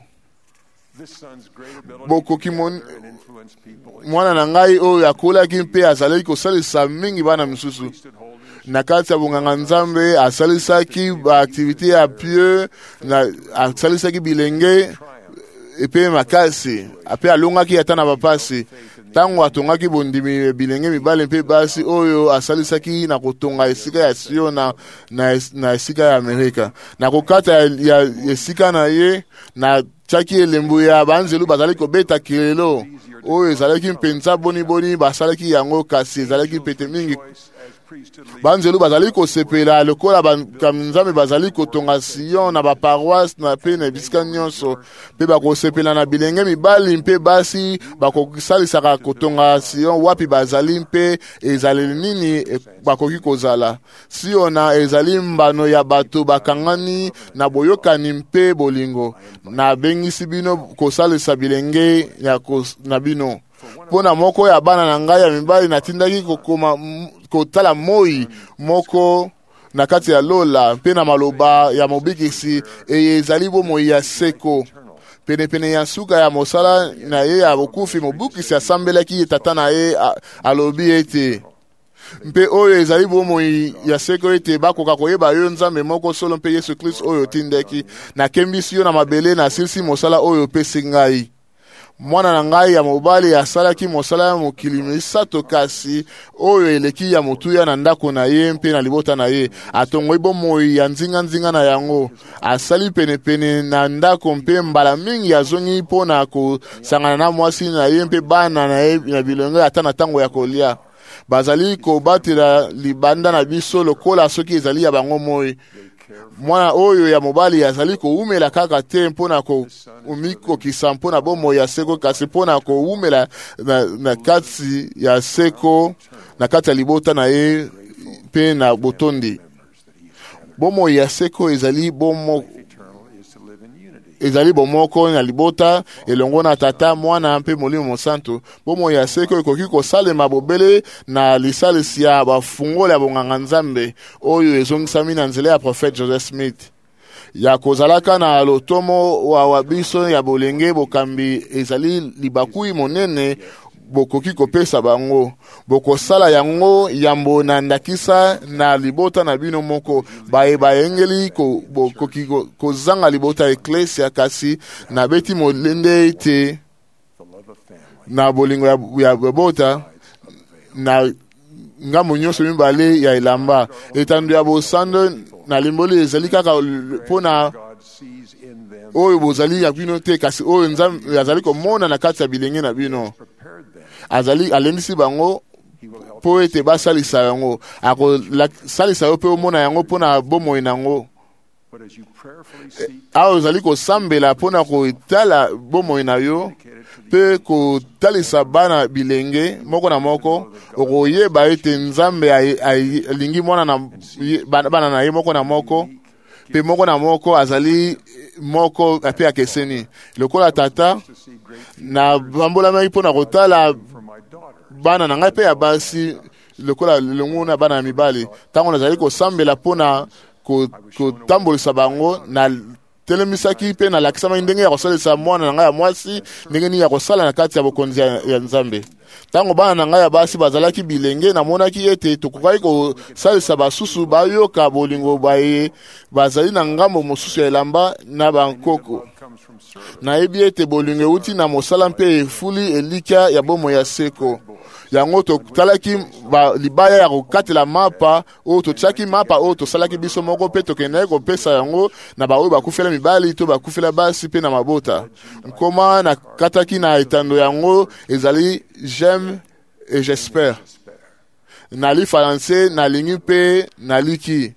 bokoki mwana na ngai oyo akolaki mpe azalaki kosalisa mingi bana misusu na kati ya bonganga nzambe asalisaki baaktivite ya pieux na asalisaki bilenge epe makasi ape alongaki ata na bapasi tango atongaki bondimi bilenge mibale mpe basi oyo asalisaki na kotonga esika ya Sion na, na, na esika ya Amerika na kokata ya, ya esika na ye na tiaki elembo ya banzelu bazali kobeta kilelo oyo ezalaki mpenza boni boni basalaki yango kasi ezalaki pete mingi banzelu bazali kosepela lokola bakamnzambe bazali kotonga Sion na baparoise na pe na bisika nyonso mpe bakosepela na bilenge mibali mpe basi bakosalisaka kotonga Sion wapi bazali mpe ezali nini bakoki kozala Sion na ezali mbano ya bato bakangani na boyokani mpe bolingo na bengisi bino kosalisa bilenge ya kos, na bino pona moko ya bana na ngai ya mibali natindaki kokoma kotala moi moko na kati ya lola mpe na maloba ya mobikisi ezali bomoi ya seko pene pene ya suka ya mosala na ye ya bokufi mobukisi asambelaki tata na ye alobi ete mpe oyo ezali bomoi ya seko ete bakoka koyeba yo nzambe moko solo mpe Yesu Kristo oyo tindeki na kembisi yo na mabele na silisi mosala oyo pesi ngai mwana na ngai ya mobali asalaki mosala ya mokili misato kasi oyo eleki ya motuya na ndako na ye mpe na libota na ye. Atongoi bomoi ya nzinga-nzinga na yango, asali penepene na ndako mpe mbala mingi azongi mpo na kosangana na mwasi na ye mpe bana na ye na bilenge ata na ntango ya kolia. Bazali kobatela libanda na biso lokola soki ezali ya bango moi. Mwana oyo ya mobali azali koumela kaka te mpona komikokisa mpona bomoi ya seko, kasi mpona koumela na, na kati ya seko na kati ya libota na ye mpe na botondi. Bomoi ya seko ezali bomo ezali bomoko na libota elongo na tata mwana mpe molimo mosantu. Bomoi ya seko ekoki kosalema bobele na lisalisi ya bafungola ya bonganga nzambe oyo ezongisami na nzela ya prophète Joseph Smith. Ya kozalaka na lotomo wa wabiso ya bolenge bokambi ezali libakui monene bokoki kopesa bango. Bokosala yango yambo na ndakisa na libota na bino moko. Bae baengeli ko bokoki kozanga libota eklesia kasi na beti molende ite na bolingo ya, ya bota na ngambo nyonso mibale ya elamba. Etando ya bosando na limboli ezali kaka pona oyo bozali ya bino te, kasi oyo nzambe azali komona na kati ya bilenge na bino. Azali alendisi bango po ete basalisa yango, ako salisa yo pe omona yango pona bomoi nango. Aho ozali kosambela pona kotala bomoi na yo pe kotalisa bana bilenge moko na moko, okoyeba ete nzambe alingi mwana na bana na ye moko na moko pe moko na moko azali moko ape akeseni. Lokola tata na bambola mai pona kotala bana na ngai pe ya basi lokola longo na bana mibali, tango nazali kosambela pona kotambolisa bango na telemisaki pe na lakisama ndenge ya kosalisa mwana na ngai ya mwasi ndenge ni ya kosala na kati ya bokonzi ya nzambe. Tango bana na ngai ya basi bazalaki bilenge, na monaki ete tokokaki kosalisa basusu bayoka bolingo baye bazali na ngambo mosusu ya elamba na bankoko. Na ebi ete bolingo euti na mosala mpe efuli elika ya bomo ya seko. Yango totalaki ba libaya ya kokatela mapa o totiaki mapa o tosalaki biso moko pe tokendaki kopesa yango na baoyo bakufela mibali to bakufela basi pe na mabota. Nkoma na kataki na etando yango ezali j'aime et j'espère. Nali français nalingi pe naliki.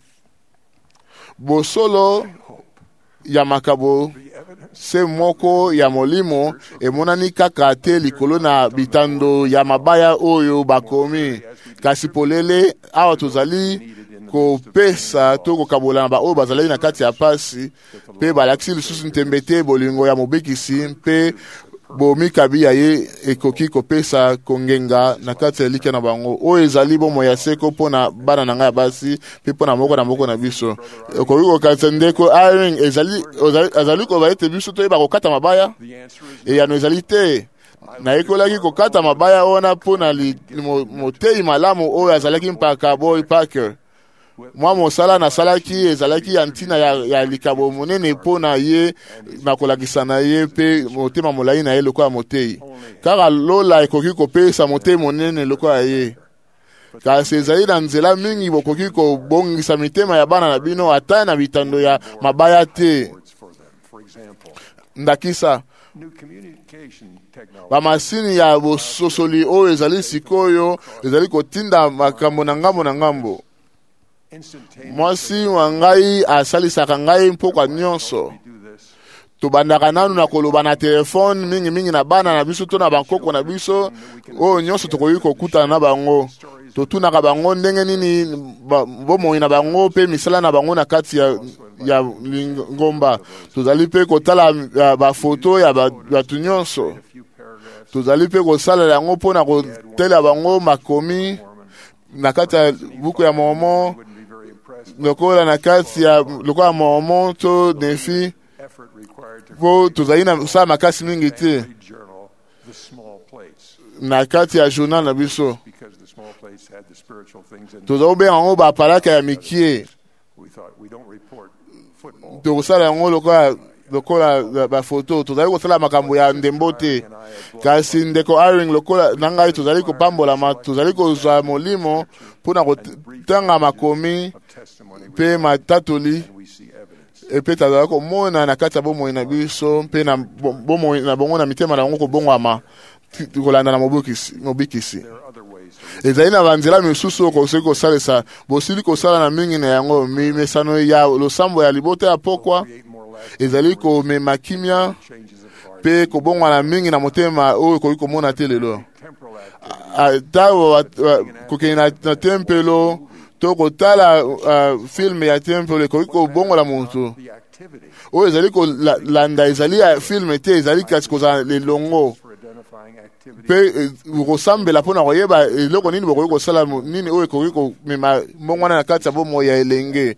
Bosolo ya makabo se moko ya molimo emonani kaka te likolo na bitando ya mabaya oyo bakomi, kasi polele awa tozali kopesa to kokabola na baoyo bazali na kati ya pasi pe balakisi lisusu ntembe te bolingo ya mobekisi pe bomikabi ya ye ekoki kopesa kongenga na kati ya elika na bango oyo ezali bomo ya seko mpona bana na ngai ya basi pe mpona moko na moko na biso. Okoki kokanisa ndeko airing ezali azali koba ete biso toyeba kokata mabaya eyano ezali te. Nayekolaki kokata mabaya wana mpona motei malamu oyo azalaki mpaka Boy Parker. Mwa mosala nasalaki ezalaki ya ntina ya, ya likabo monene mpona ye na kolakisa na ye pe motema molai na ye lokola motei. Kaka lola ekoki kopesa motei monene lokola ye. Kasi ezali na nzela mingi bokoki kobongisa mitema ya bana na bino ata na bitando ya mabaya te. Ndakisa bamasini ya bososoli oyo ezali sikoyo ezali kotinda makambo na ngambo na ngambo. Mwasi wa ngai asalisaka ngai mpoka nyonso. Tobandaka nanu na koloba na telefone mingi mingi na bana na biso to na bankoko na biso oyo nyonso tokoki kokutana na bango. Totunaka bango ndenge nini bomoi na bango pe misala na bango na kati ya, ya ngomba. Tozali pe kotala bafoto ya batu nyonso. Tozali pe kosala yango mpona kotela bango makomi na kati ya buku ya Mormon, lokola na kati ya lokola ya Mormon to Nefi po tozali na sa makasi mingi te na kati ya journal na biso. Tozaobe yango bapalaka ya mikie tokosala yango lokola lokola bafoto tozali kosala makambo ya ndembo te kasi ndeko Iring lokola na ngai tozali kopambolama tozali kozwa molimo mpona kotanga makomi mpe matatoli epe tozali komona na kati ya bomoi na biso mpe na bomoi na bongo na mitema na yango kobongwama kolanda na mobikisi ezali na banzela misusu okosili kosalisa bosili kosala na mingi na yango mimesano ya losambo ya libota ya pokwa ezali komema kimia mpe kobongwana mingi na motema oyo ekoki komona te lelo ntango kokende na tempelo to kotala filme ya tempelo ekoki kobongola moto oyo ezali kolanda ezali ya filme te ezali kasi kozala lelongo mpe kosambela mpona koyeba eloko nini bokoki kosala nini oyo ekoki komema mbongwana na kati ya bomoi ya elenge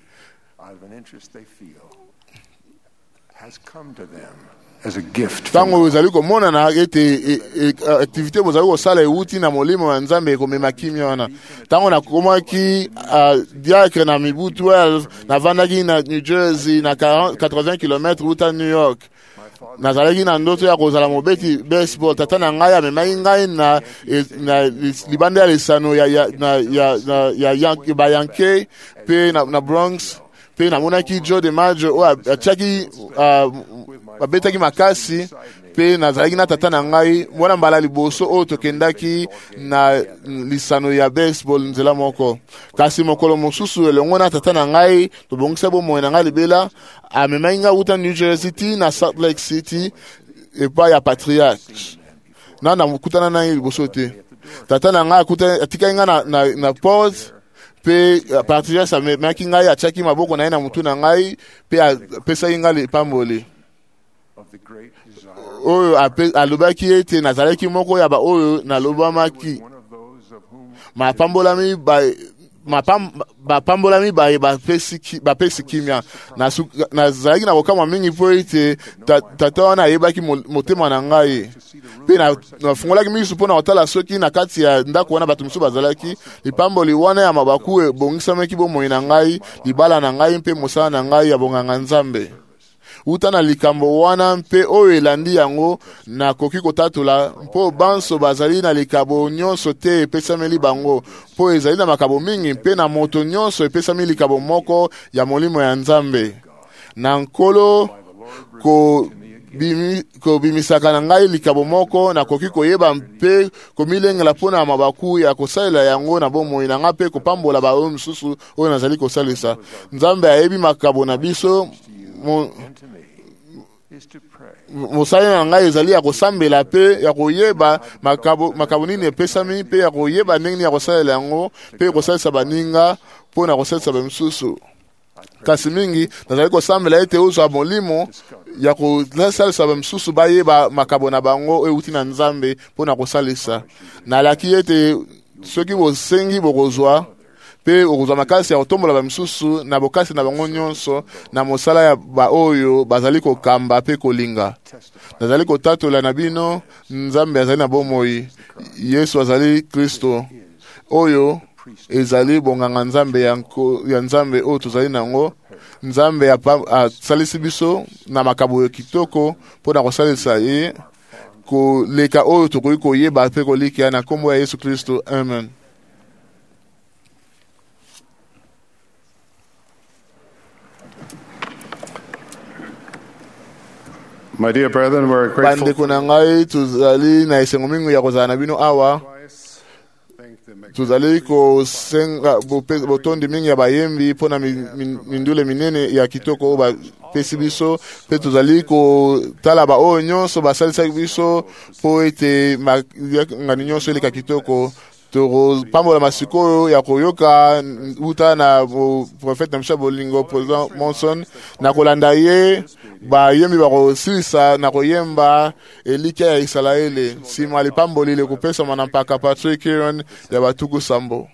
ntango ezali komonana ete aktivité bozali kosala euti na molimo ya nzambe ekomema kimia wana ntango nakomaki diacre na mibu twelve navandaki na New Jersey na quatre-vingts kilomètres uta New York nazalaki na ndoto ya kozala mobeti baseball tata na ngai amemaki ngai na libanda ya lisano ya bayanke mpe na Bronx mpe namonaki Joe DiMaggio oyo atiaki babetaki makasi mpe nazalaki na tata na ngai mwana mbala liboso oyo tokendaki na lisano ya baseball nzela moko kasi mokolo mosusu elongo na tata na ngai tobongisa bomoi na ngai libela amemaki ngai uta New Jersey ti na Salt Lake City epai ya Patriarch na nakutana na ye liboso te tata na ngai atikaki ngai na, na, na pause mpe Patriarch amemaki ngai atiaki maboko na ye na mutu na ngai mpe apesaki ngai lipamboli oyo alobaki ete nazalaki moko ya baoyo nalobamaki mapambolami bapambolami baye bapesi kimia nazalaki na kokamwa mingi mpo ete tata wana ayebaki motema na ngai mpe nafungolaki misu mpo na kotala soki na kati ya ndako wana bato mosusu bazalaki lipamboli wana ya mabaku ebongisamaki bomoi na ngai libala na ngai mpe mosala na ngai ya bonganga nzambe uta na likambo wana mpe oyo elandi yango nakoki kotatola mpo banso bazali na likambo nyonso te epesameli bango mpo ezali na makambo mingi mpe na moto nyonso epesami likambo moko ya molimo ya nzambe na nkolo ko kobimisaka na ngai likambo moko nakoki koyeba mpe komilengela mpona mabaku ya kosalela yango na bomoi na ngai mpe kopambola baoyo mosusu oyo nazali kosalisa nzambe ayebi makambo na biso mosala na ngai ezali ya kosambela mpe ya koyeba makambo nini epesami mpe ya koyeba ndenge nini ya kosalela yango mpe kosalisa baninga mpo na kosalisa bamisusu kasi mingi nazali kosambela ete ozwa molimo ya kosalisa bamisusu bayeba makambo na bango euti na nzambe mpo na kosalisa nalaki ete soki bosengi bokozwa mpe okozwa makasi ya kotombola bamisusu na bokasi na bango nyonso na mosala ya baoyo bazali kokamba mpe kolinga nazali kotatola na bino nzambe azali na bomoi Yesu azali Kristo oyo ezali bonganga nzambe ya nzambe oyo tozali nango nzambe asalisi biso na makambo ya kitoko mpo na kosalisa ye koleka oyo tokoki koyeba mpe kolika na kombo ya Yesu Kristo amen. My dear brethren, we're grateful. Bandeko na ngai tuzali na esengo mingi ya kozala na bino awa tuzali kosenga botondi mingi ya bayembi mpona mindule minene ya kitoko oyo bapesi biso mpe tuzali kotala baoyo nyonso basalisaki biso mpo ete ngani nyonso eleka kitoko tokopambola masikoyo ya koyoka uta na profete na misha bolingo President Monson na kolanda ye bayembi bakosilisa na koyemba elikia ya Israeli nsima lipambolile kopesama na mpaka Patrick Kiron ya batuku sambo.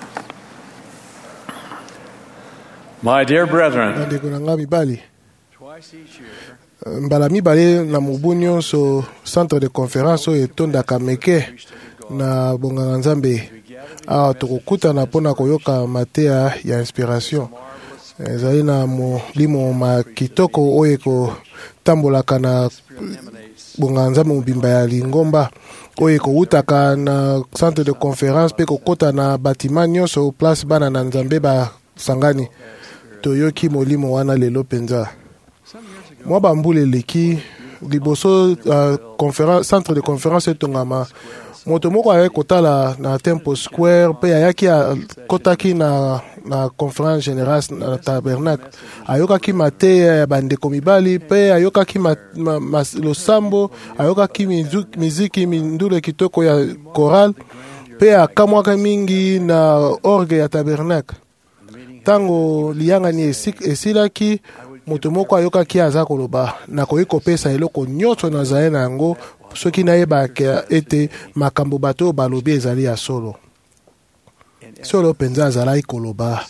My dear brethren, mbala mibale na mobu nyonso centre de conférence oyo etondaka meke na bonganga nzambe awa tokokutana mpona koyoka mateya ya inspiration. Ezali na molimo ma kitoko oyo ekotambolaka na bonganga nzambe mobimba ya lingomba oyo ekowutaka na centre de conférence mpe kokota na batima nyonso place bana na nzambe basangani. Toyoki molimo wana lelo mpenza. Mwa bambula eleki liboso uh, conférence, centre de conférence etongama moto moko ayaki kotala na Temple Square mpe ayaki akotaki na, na conférence générale na tabernacle. Ayokaki mateya ya bandeko mibali mpe ayokaki ma, ma, ma, losambo, ayokaki miziki mindule kitoko ya choral mpe akamwaka mingi na orgue ya tabernacle. Tango liyangani esilaki moto moko ayokaki aza koloba nakoki kopesa eloko nyonso nazali na yango soki nayebaka ete makambo bato balobi ezali ya solo. Solo mpenza azalaki koloba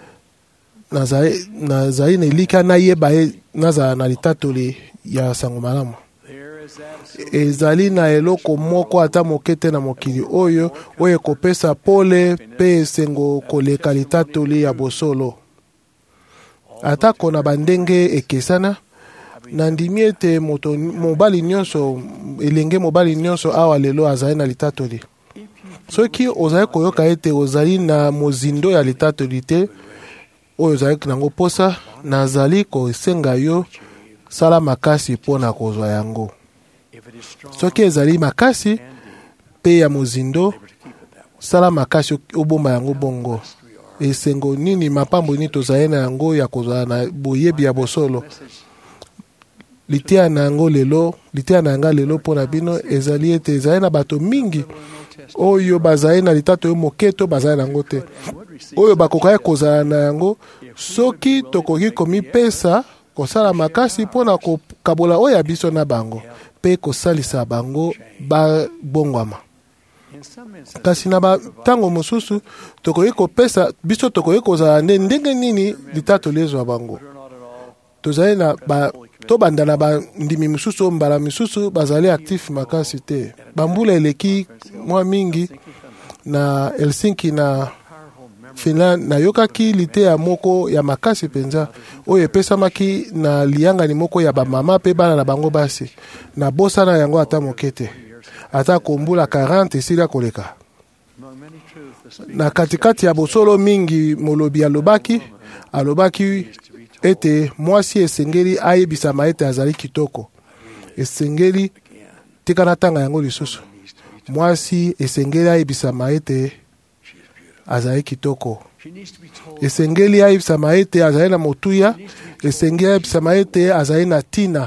nazali na elika nayeba nazala na litatoli ya sango malamu. Ezali na eloko moko ata moke te na mokili oyo oyo ekopesa pole mpe esengo koleka litatoli ya bosolo. Atako na bandenge ekesana nandimi ete moto mobali nyonso elenge mobali nyonso awa lelo azali na litatoli. Soki ozali koyoka ete ozali na mozindo ya litatoli te oyo ozali nango posa, nazali kosenga yo sala makasi mpona kozwa yango. Soki ezali makasi pe ya mozindo, sala makasi obomba yango bongo. Esengo nini mapambo ni tozali na yango ya kozala na boyebi ya bosolo. Litea na yango lelo, litea na yanga lelo mpona bino ezali ete ezali na bato mingi oyo bazali na litato yo moketo bazali na yango te. Oyo bakokaya kozala na yango soki tokoki komipesa kosala makasi mpona kokabola oyo ya biso na bango pe kosalisa bango babongwama. Kasi na ba tango mosusu tokoki kopesa biso tokoki kozala nde ndenge nini litato lezwa bango. Tozali na ba to banda na ba ndimi mosusu mbala mosusu bazali actif makasi te. Bambula eleki mwa mingi na Helsinki na Finland na yokaki lite ya moko ya makasi penza oyo epesamaki na liyangani moko ya bamama pe bana na bango basi na bosa na yango ata mokete ata kombula quarante esila koleka. Na katikati ya bosolo mingi molobi alobaki alobaki ete mwasi esengeli ayebisama ete azali kitoko. Esengeli tika na tanga yango lisusu. Mwasi esengeli ayebisama ete azali kitoko. Esengeli ayebisama ete azali na motuya. Esengeli ayebisama ete azali na tina.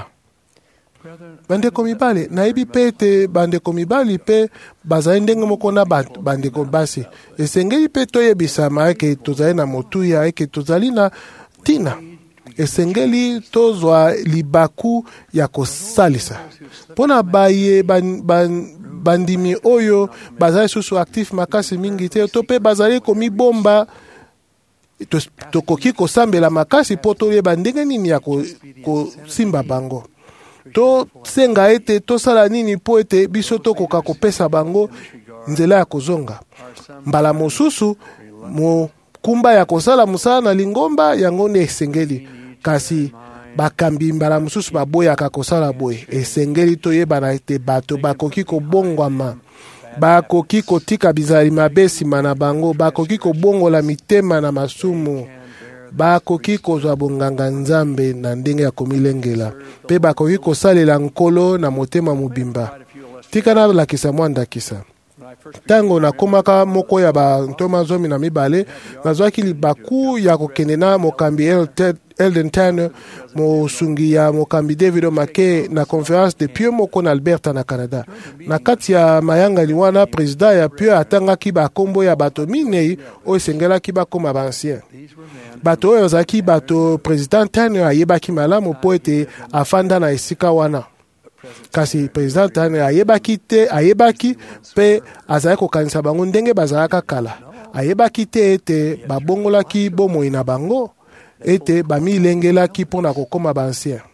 Bandeko mibali nayebi pe ete bandeko mibali pe bazali ndenge moko na bandeko basi. Esengeli pe toyebisama eke tozali na motuya eke tozali na tina. Esengeli tozwa libaku ya kosalisa. Pona baye ban, ban, bandimi oyo bazali susu actif makasi mingi te to pe bazali komi bomba to, tokoki kosambela makasi po toyeba ndenge nini ya kosimba bango. To senga ete tosala nini po ete biso tokoka kopesa bango nzela ya kozonga. Mbala mosusu mo kumba ya kosala musala na lingomba yango ne esengeli. Kasi bakambi mbala mosusu baboyaka kosala boye. Esengeli toyeba na ete bato bakoki kobongwama. Bakoki kotika bizali mabe nsima na bango. Bakoki kobongola mitema na masumu. Bakoki kozwa bonganga nzambe na ndenge ya komilengela. Pe bakoki kosalela nkolo na motema mobimba. Tika na lakisa mwanda kisa. Tango na komaka moko ya ba ntoma zomi na mibale nazwaki libaku ya kokende na mokambi Elden Tanner mosungi ya mokambi David Omake na conférence de Pieux moko na Alberta na Canada. Na kati ya mayanga liwana president ya Pieux atangaki ba kombo ya bato minei oyo esengelaki bakoma bancien. Bato oyo azaki bato president Tanner ayebaki malamu po ete afanda na esika wana. Kasi president Tanner ayebaki te ayebaki pe azali kokanisa bango ndenge bazalaka kala. Ayebaki te ete babongolaki bomoi na bango ete bamilengelaki mpona kokoma bancien.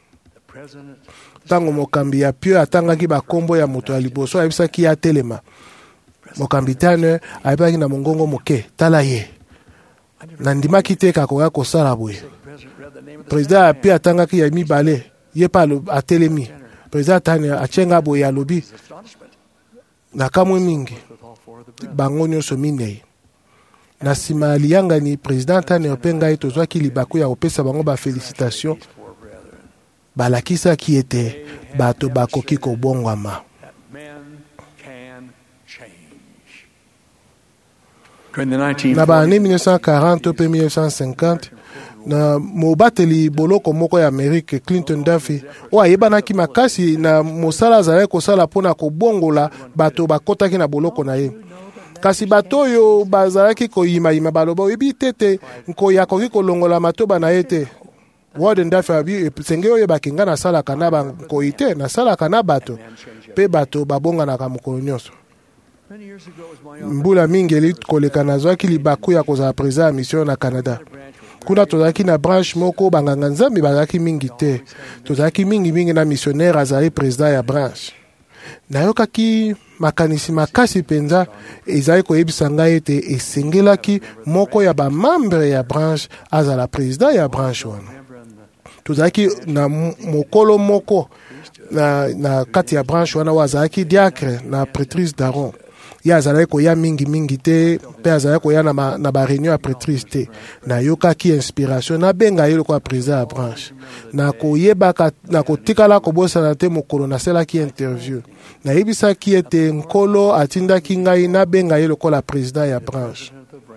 Tango mokambi ya pio atangaki bakombo ya moto ya liboso ayebisaki ya telema. Mokambi tane ayebaki na mongongo moke tala ye. Nandimaki te kakoya kosala boye. Président api atangaki ya mibale ye pa atelemi. Président tane achenga boye alobi. Na kamwe mingi bango nyonso minei. Na sima liyanga ni président tane openga etozwaki libaku ya opesa bango ba félicitation. Balakisa ki ete bato bakoki kobongwama. Na ba ane mille neuf cent quarante pe mille neuf cent cinquante na mobateli boloko moko ya Amerike Clinton Duffy o ayebanaki makasi na mosala azalaki kosala mpona kobongola bato bakotaki na boloko na ye. Kasi bato oyo bazalaki koyimayima baloba oyebi tete nkoyi akoki kolongola matoba na ye te. Warden Duffy abi senge oyo bakinga nasalaka na bankoyi te nasalaka na bato pe bato babonganaka mokolo nyonso. Mbula mingi eli koleka nazwaki libaku ya kozala président ya mission na Canada. Kuna tozalaki na branche moko banganga nzambe bazalaki mingi te. Tozalaki mingi mingi na missionnaire azali président ya branche. Nayokaki makanisi makasi penza ezali koyebisa ngai ete esengelaki moko ya bamembre ya branche azala président ya branche wana. Tozalaki na mokolo moko na, na kati ya branche wana wazalaki diacre na prêtrice d'Aaron. Ya azalaki koya mingi mingi te pe azalaki koya na, ma, na ba réunion ya prêtrice te. Na yokaki inspiration na benga ye lokwa président ya branche. Na koyebaka na kotikala kobosana te mokolo naselaki interview. Na yebisaki ete nkolo atindaki ngai na benga ye lokola président ya branche.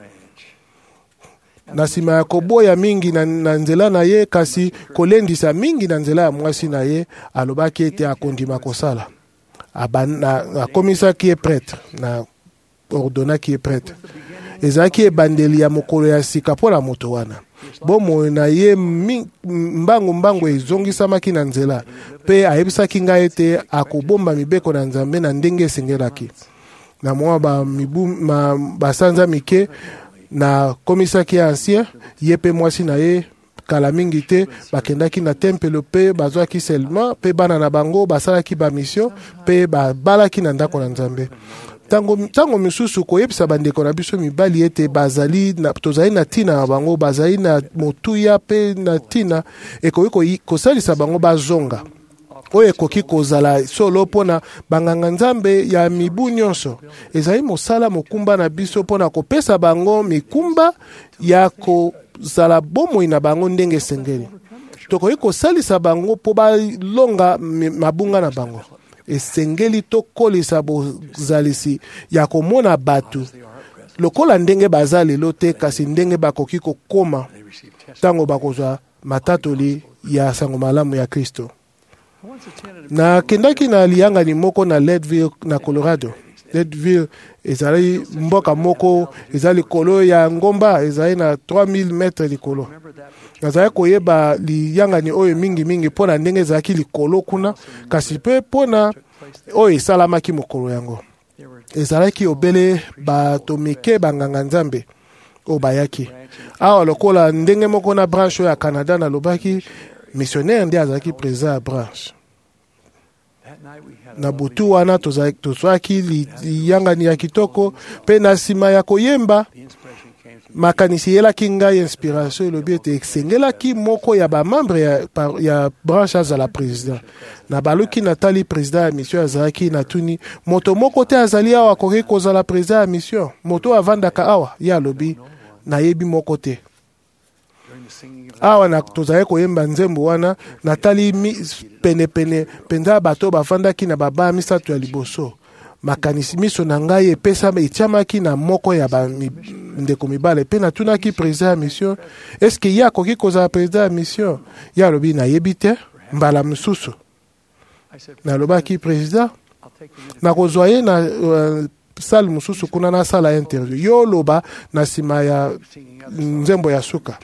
Na sima ya koboya mingi na, na nzela na ye kasi kolendisa mingi na nzela ya mwasi na ye alobaki ete akondima kosala. Akomisaki ye prêtre na ordonaki ye prêtre. Ezaki ebandeli ya mokolo ya sika mpona moto wana. Bomo na ye mbango mbango ezongisamaki na nzela pe ayebisaki ngai ete akobomba mibeko na Nzambe na ndenge esengelaki. Na mwa ba mibu ma basanza mike na komisaki ya ancien ye pe mwasi na ye kala mingi te bakendaki na tempelo pe bazwaki seulement pe bana na bango basalaki ba mission pe babalaki na ndako na Nzambe. Tango tango misusu koyebisa bandeko na biso mibali ete bazali na tozali na tina na bango bazali na motuya pe na tina ekoki kosalisa bango bazonga. Oyo ekoki kozala solo pona banganga Nzambe ya mibu nyonso. Ezali mosala mokumba na biso pona kopesa bango mikumba ya kozala bomoi na bango ndenge sengeli. Tokoki kosalisa bango po balonga mabunga na bango. Esengeli tokolisa bozalisi ya komona batu. Lokola ndenge bazali lote kasi ndenge bakoki kokoma tango bakozwa matatoli ya sango malamu ya Kristo. Na kendaki na lianga ni moko na Leadville na Colorado. Leadville ezali mboka moko ezali kolo ya ngomba ezali na trois mille mètres likolo. Nazali koyeba lianga ni oyo mingi mingi pona ndenge ezalaki likolo kuna kasi pe pona oyo esalamaki mokolo yango. Ezalaki obele bato mike banganga Nzambe o bayaki. Awa lokola ndenge moko na branche ya Canada na lobaki missionnaire ndi azalaki président ya branche. Na butu wana tozwaki liyangani ya kitoko pe na sima ya koyemba makanisi yelaki ngai inspiration elobi ete esengelaki moko ya bamembre ya, ya branche azala président. Na baluki natali président ya mission azalaki natuni moto moko te azali awa akoki kozala président ya mission. Moto avandaka awa ye alobi nayebi moko te. Awa na tozali koyemba nzembo wana natali pene pene penza bato bafandaki na baba misato ya liboso. Makanisi miso na ngai epesa etiamaki na moko ya ba ndeko mibale pe natunaki président ya mission. Eske ye akoki kozala président ya mission? Ya lobi nayebi te mbala mosusu. Nalobaki président nakozwa ye na uh, sale mosusu kuna na sala interview. Yo loba na sima ya nzembo ya suka.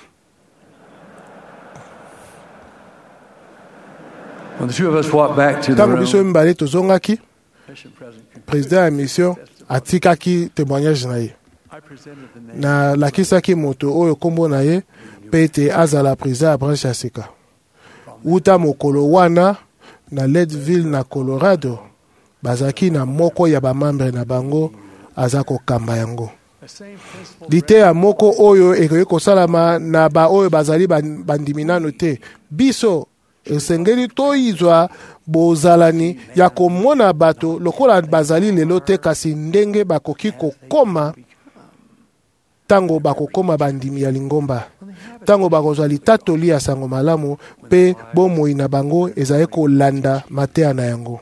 When the two of us walked back to the Tango biso room, mbale tozongaki président ya mission atikaki témoignage na ye. Na lakisaki moto oyo kombo na ye pe ete azala président ya branche ya sika. uta mokolo wana na Leadville na Colorado bazaki na moko ya bamambre na bango aza kokamba yango. Lite ya moko oyo ekoki kosalama na ba oyo bazali bandiminano te. Biso esengeli toyizwa bozalani ya komona bato lokola bazali lelo te kasi ndenge bakoki kokoma tango bakokoma bandimi ya Lingomba. Tango bakozwa litatoli ya sango malamu pe bomoi na bango ezali kolanda mateya na yango.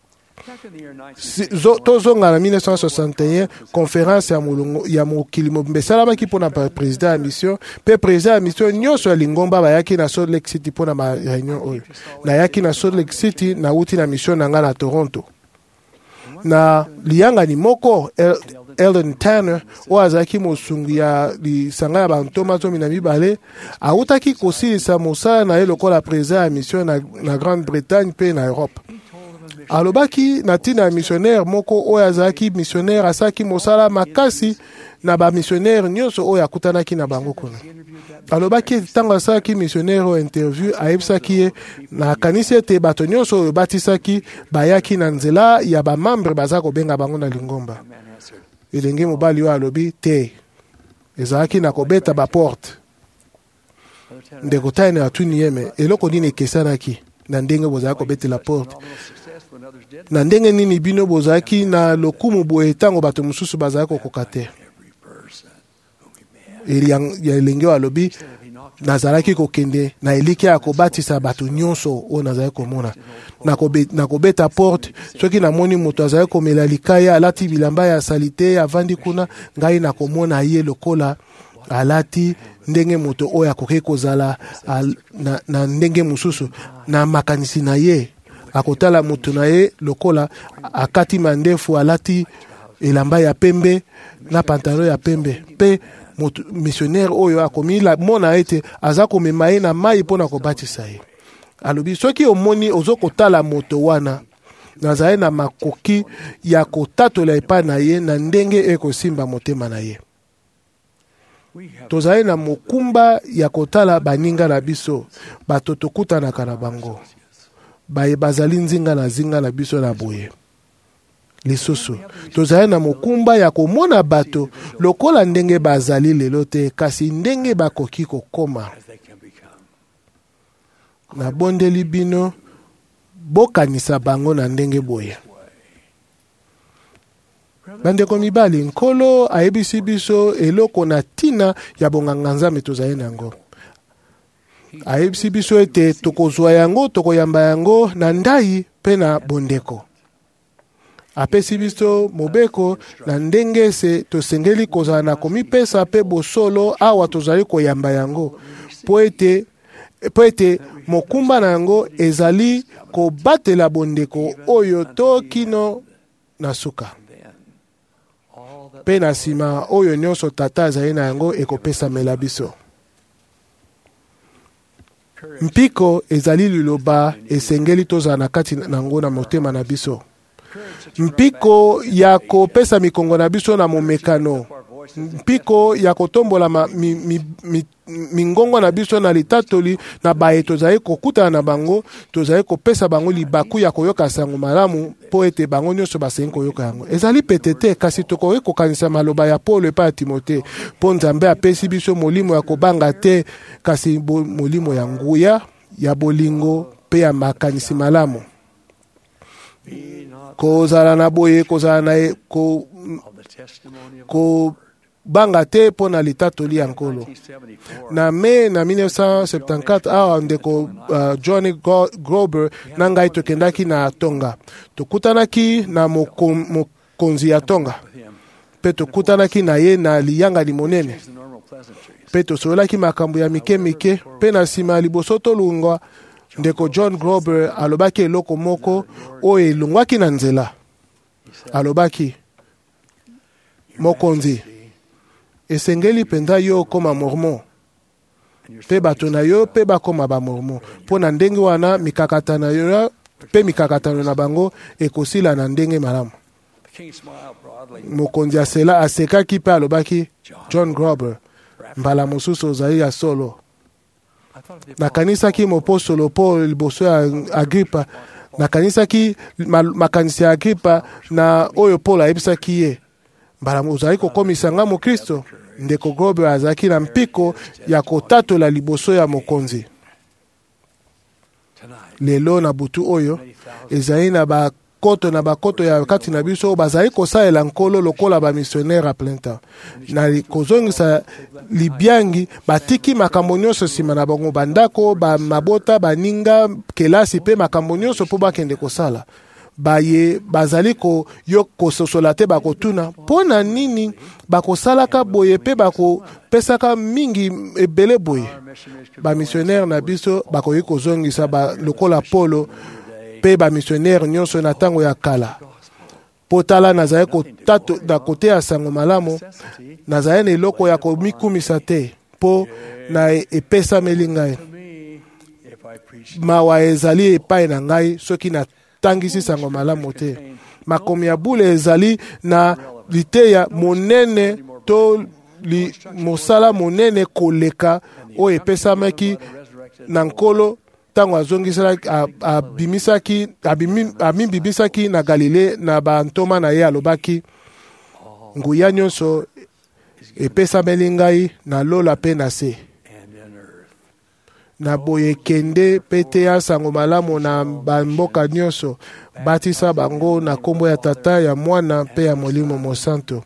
Tozonga na mille neuf cent soixante et un conférence ya mulungu ya mokili mobimba esalamaki mpona président ya mission pe président ya mission nyonso ya Lingomba bayaki na Salt Lake City mpona ma réunion oyo. Nayaki na Salt Lake City na uti na mission na nga na Toronto. Na lianga ni moko El Eldon Tanner oyo azalaki mosungi ya lisanga ya bantoma zomi na mibale autaki kosilisa mosala na ye lokola président ya mission na, na Grande-Bretagne pe na Europe. Alobaki na tina ya missionnaire moko oyo azalaki missionnaire asaki mosala makasi na ba missionnaire nyonso oyo akutanaki na bango kuna. Alobaki tango asalaki missionnaire oyo interview ayebisaki ye na kanisi ete bato nyonso oyo batisaki bayaki na nzela ya bamambre baza kobenga bango na Lingomba. Elenge mobali oyo alobi te ezalaki na kobeta baporte. Ndeko Taine atuni yeme eloko nini ekesanaki na ndenge bozala kobetela porte. Na ndenge nini bino bozaki na lokumu boye tango bato mususu bazali kokoka te. Ya elenge alobi nazalaki kokende na eliki ya kobatisa bato nyonso oyo nazali komona na kobeta porte soki namoni moto azali komela likaya alati bilamba ya salite avandi kuna ngai na komona ye lokola alati ndenge moto oyo akoki kozala na, na ndenge mususu na makanisi na ye akotala moto na ye lokola akati mandefu alati elamba ya pembe na pantalon ya pembe pe missionnaire oyo akomi la mona ete aza komema ye na mai mpona kobatisa ye. Alobi soki omoni ozokotala moto wana nazali na makoki ya kotatola epai na ye na ndenge ekosimba motema na ye. Tozali na mokumba ya kotala baninga na biso bato tokutanaka na bango baye bazali nzinga na zinga na biso na boye. Lisusu tozali na mokumba ya komona bato lokola ndenge bazali lelo te kasi ndenge bakoki kokoma. Na bondeli bino bokanisa bango na ndenge boye. Bandeko mibali nkolo ayebisi biso eloko na tina ya bonganga Nzambe tozali nango. Ayebisi biso ete tokozwa yango tokoyamba yango na ndai pe na bondeko. Apesi biso mobeko na ndenge se tosengeli kozala na komipesa pe bosolo awa tozali koyamba yango po ete po ete mokumba na yango ezali kobatela bondeko oyo to kino na suka. Pe na sima oyo nyonso tata azali na yango ekopesa mela biso. Mpiko ezali liloba esengeli tozala na kati nango na motema na biso. Mpiko ya kopesa mikongo na biso na momekano. Mpiko ya kotombola ma, mi, mi, mi, mingongo na biso na litatoli na baye tozali kokutana na bango tozali kopesa bango libaku ya koyoka sango malamu po ete bango nyonso basengi koyoka yango. Ezali petete kasi tokoki kokanisa maloba ya Paulo epai ya Timote po Nzambe apesi biso molimo ya kobanga te kasi bo, molimo ya nguya ya bolingo pe ya makanisi malamu. Kozala na boye kozala na ko ko banga te pona litatoli ya nkolo. Na me na mille neuf cent soixante-quatorze awa ndeko uh, Johnny Grober na ngai tokendaki na Tonga. Tokutanaki na mokonzi ya Tonga. Pe tokutanaki na ye na liyanga limonene. Pe tosolaki makambo ya mike mike pe na sima liboso tolungwa ndeko John Grober alobaki eloko moko oyo elungwaki na nzela. Alobaki mokonzi esengeli penda yo koma mormon pe bato na yo pe bakoma ba mormon po na ndenge wana mikakatano yo pe mikakatano na bango ekosila na ndenge malamu. Mokonzi asela asekaki pe alobaki John Grober mbala mosusu ozali ya solo. nakanisaki mopostolo Paul liboso ya Agripa, nakanisaki makanisi ya Agripa na oyo Paul ayebisaki ye, mbala ozali kokomisa nga mu Kristo. Ndeko Globe azalaki na mpiko ya kotatola liboso ya mokonzi. Lelo na butu oyo ezali na bakoto na bakoto ya kati na biso bazali kosalela nkolo lokola ba missionnaire a plein temps. Na kozongisa libiangi batiki makambo nyonso nsima na bango, bandako, ba mabota, baninga, kelasi pe makambo nyonso mpo bakende kosala. Baye bazali ko yo kososola te bakotuna pona nini bakosalaka boye pe bakopesaka mingi ebele boye. Ba missionnaire na biso bakoyi kozongisa ba lokola Polo pe ba missionnaire nyonso na tango ya kala. Potala nazali kotato na kote ya sango malamu, nazali na eloko ya komikumisa te po na epesa melingai. Mawa ezali epai na ngai soki na tangisi sango malamu te. Makomi ya bule ezali na liteya monene to li mosala monene koleka o epesamaki na nkolo tango azongisaki abimisaki abimibisaki na Galile na bantoma na ye alobaki, nguya nyonso epesameli ngai na lola pe na se. Na boye kende pete ya sango malamu na bamboka nyonso, batisa bango na kombo ya Tata, ya Mwana pe ya Molimo Mosanto.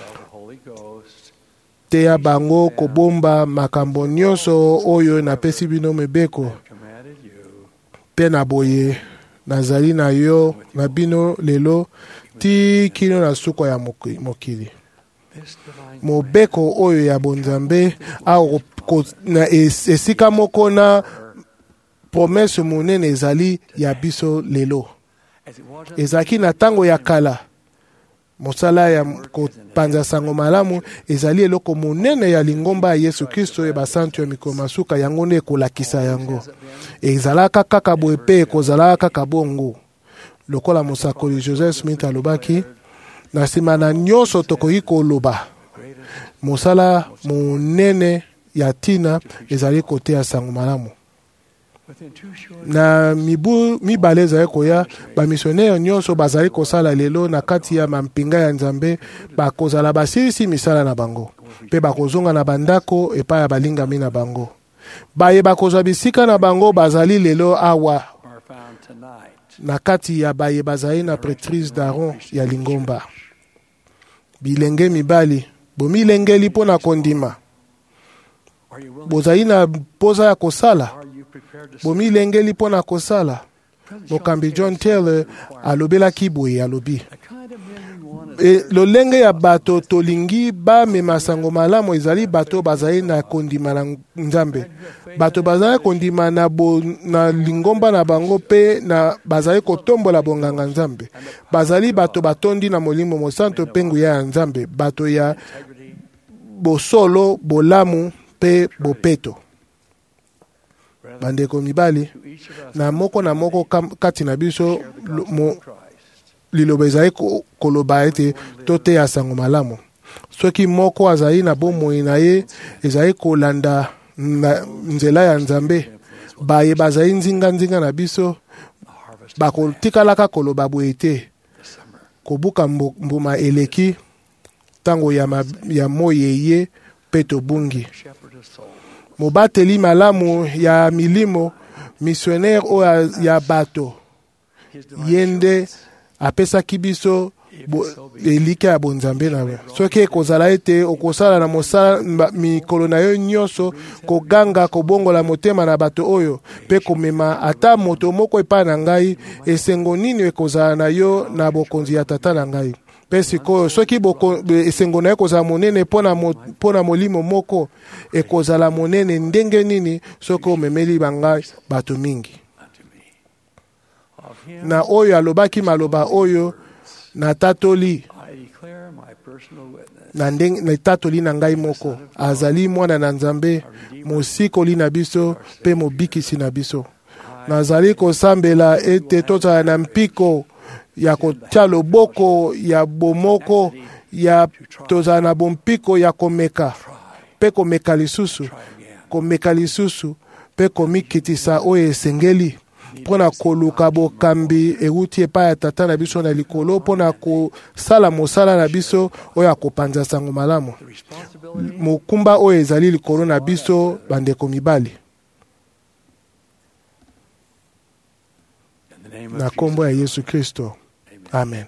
Teya bango kobomba makambo nyonso oyo napesi bino mibeko. Pe na boye nazali na yo na bino lelo ti kino na suko ya mokili. Mobeko oyo ya bonzambe au na esika moko na promesse monene ezali ya biso lelo. Ezaki na tango ya kala, mosala ya kopanza sango malamu ezali eloko monene ya lingomba ya Yesu Kristo e basantu ya mikolo masuka yango nde kolakisa yango. Ezalaka kaka boye pe ekozalaka kaka bongo. Lokola mosakoli Joseph Smith alobaki, na nsima na nyonso tokoki koloba, mosala monene ya tina ezali kote ya sango malamu. Na mibu mibale ezali koya, ba missionnaire nyonso bazali kosala lelo na kati ya mampinga ya Nzambe bakozala basilisi misala na bango pe bakozonga na bandako epai ya balingami na bango. Baye bakozwa bisika na bango bazali lelo awa na kati ya baye bazali na prêtrise d'Aaron ya lingomba. Bilenge mibali bomilengeli mpo na kondima, bozali na poza ya kosala, bomilengeli mpo na kosala. Mokambi John Taylor alobelaki boye alobi, e, lolenge ya bato tolingi bamema sango malamu ezali bato bazali na kondima na Nzambe, bato bazali kondima na, bo, na lingomba na bango pe na bazali kotombola bonganga Nzambe, bazali bato batondi na Molimo Mosanto pe nguya ya Nzambe, bato ya bosolo, bolamu pe bopeto. Bandeko mibali, na moko na moko kati na biso mo liloba ezali koloba ete tote ya sango malamu. Soki moko azali na bomoi na ye ezali kolanda na nzela ya Nzambe, baye bazali nzinga nzinga na biso bakotikalaka koloba boye te. Kobuka mbuma eleki tango ya, ma, ya moyeye pe tobungi. Mobateli malamu ya milimo missionnaire o ya, ya bato yende apesaki biso elika ya bonzambe na we. Soki ekozala ete okosala na mosala mikolo na yo nyonso koganga kobongola motema na bato oyo pe komema ata moto moko epai na ngai, esengo nini ekozala na yo na bokonzi ya Tata na ngai. Pe sikoyo soki esengo na yo ekozala monene mpona molimo moko, ekozala monene ndenge nini soki omemeli bangai bato mingi. Na oyo alobaki maloba oyo na tatoli na ndenge na tatoli na ngai moko, azali mwana na Nzambe, mosikoli na biso pe mobikisi na biso. Nazali kosambela ete tozala na mpiko ya kotia loboko ya bomoko, ya tozala na bompiko ya komeka pe komeka lisusu, komeka lisusu mpe komikitisa oyo esengeli mpona koluka bokambi euti epai ya tata na biso na likolo mpona kosala mosala na biso oyo akopanza sango malamu. Mokumba oyo ezali likolo na biso bandeko mibali. Na kombo ya Yesu Kristo. Amen.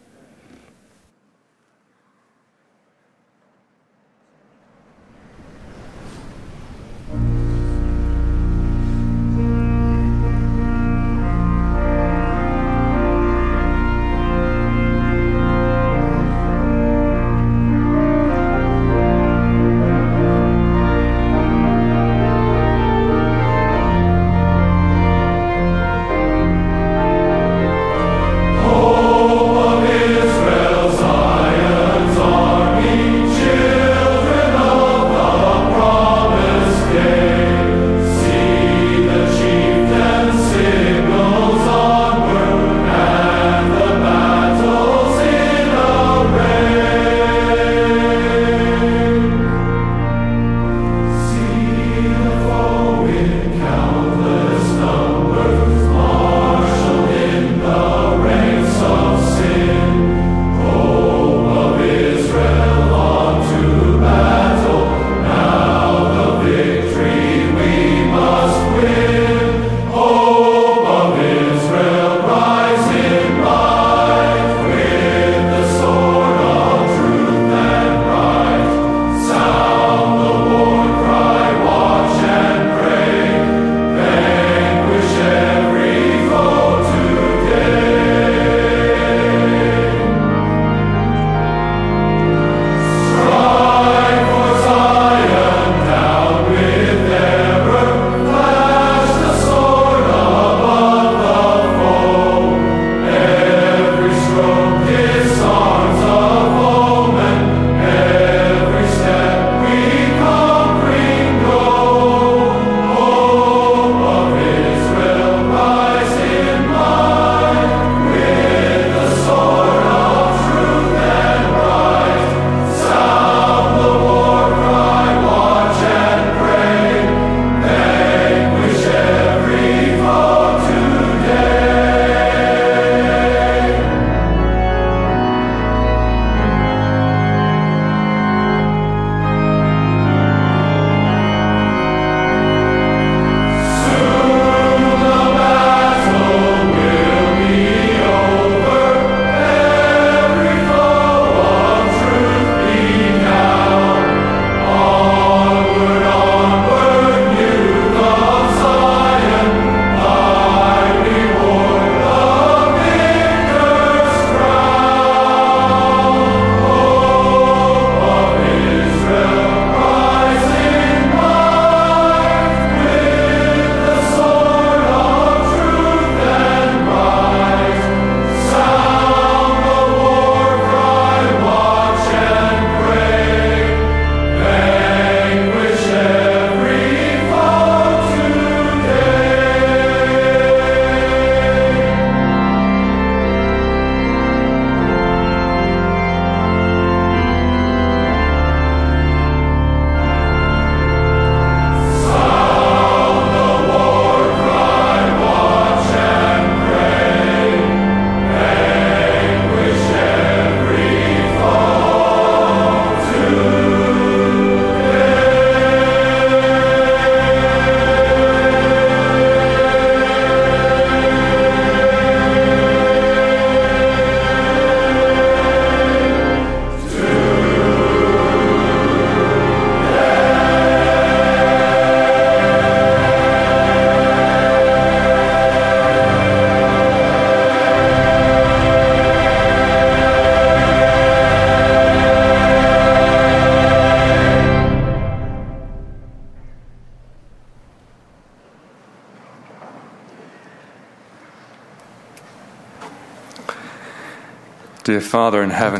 Dear Father in heaven,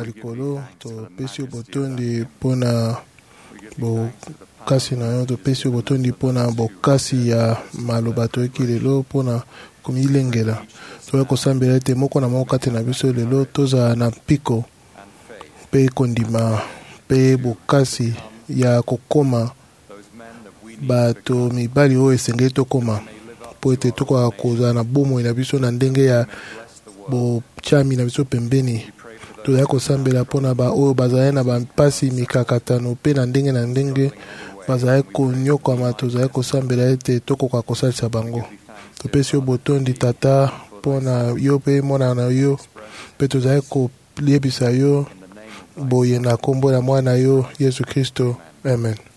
topesi botondi mpona bokasi na yo, topesi botondi mpona bokasi ya maloba toyoki lelo mpona komilengela. Toya kosambela ete moko na moko kati na biso lelo tozala na mpiko mpe kondima mpe bokasi ya kokoma bato mibali oyo esengeli tokoma mpo ete tokoka kozala na bomoi na biso na ndenge ya botyami na biso pembeni. Tozali kosambela mpona baoyo bazali na bampasi mikakatano mpe na ndenge na ndenge bazali konyokama. Tozali kosambela ete tokoka kosalisa bango. Topesi yo botondi tata mpona yo mpe mwana na yo, mpe tozali koyebisa yo boye na kombo ya mwana yo Yesu Kristo. Amen.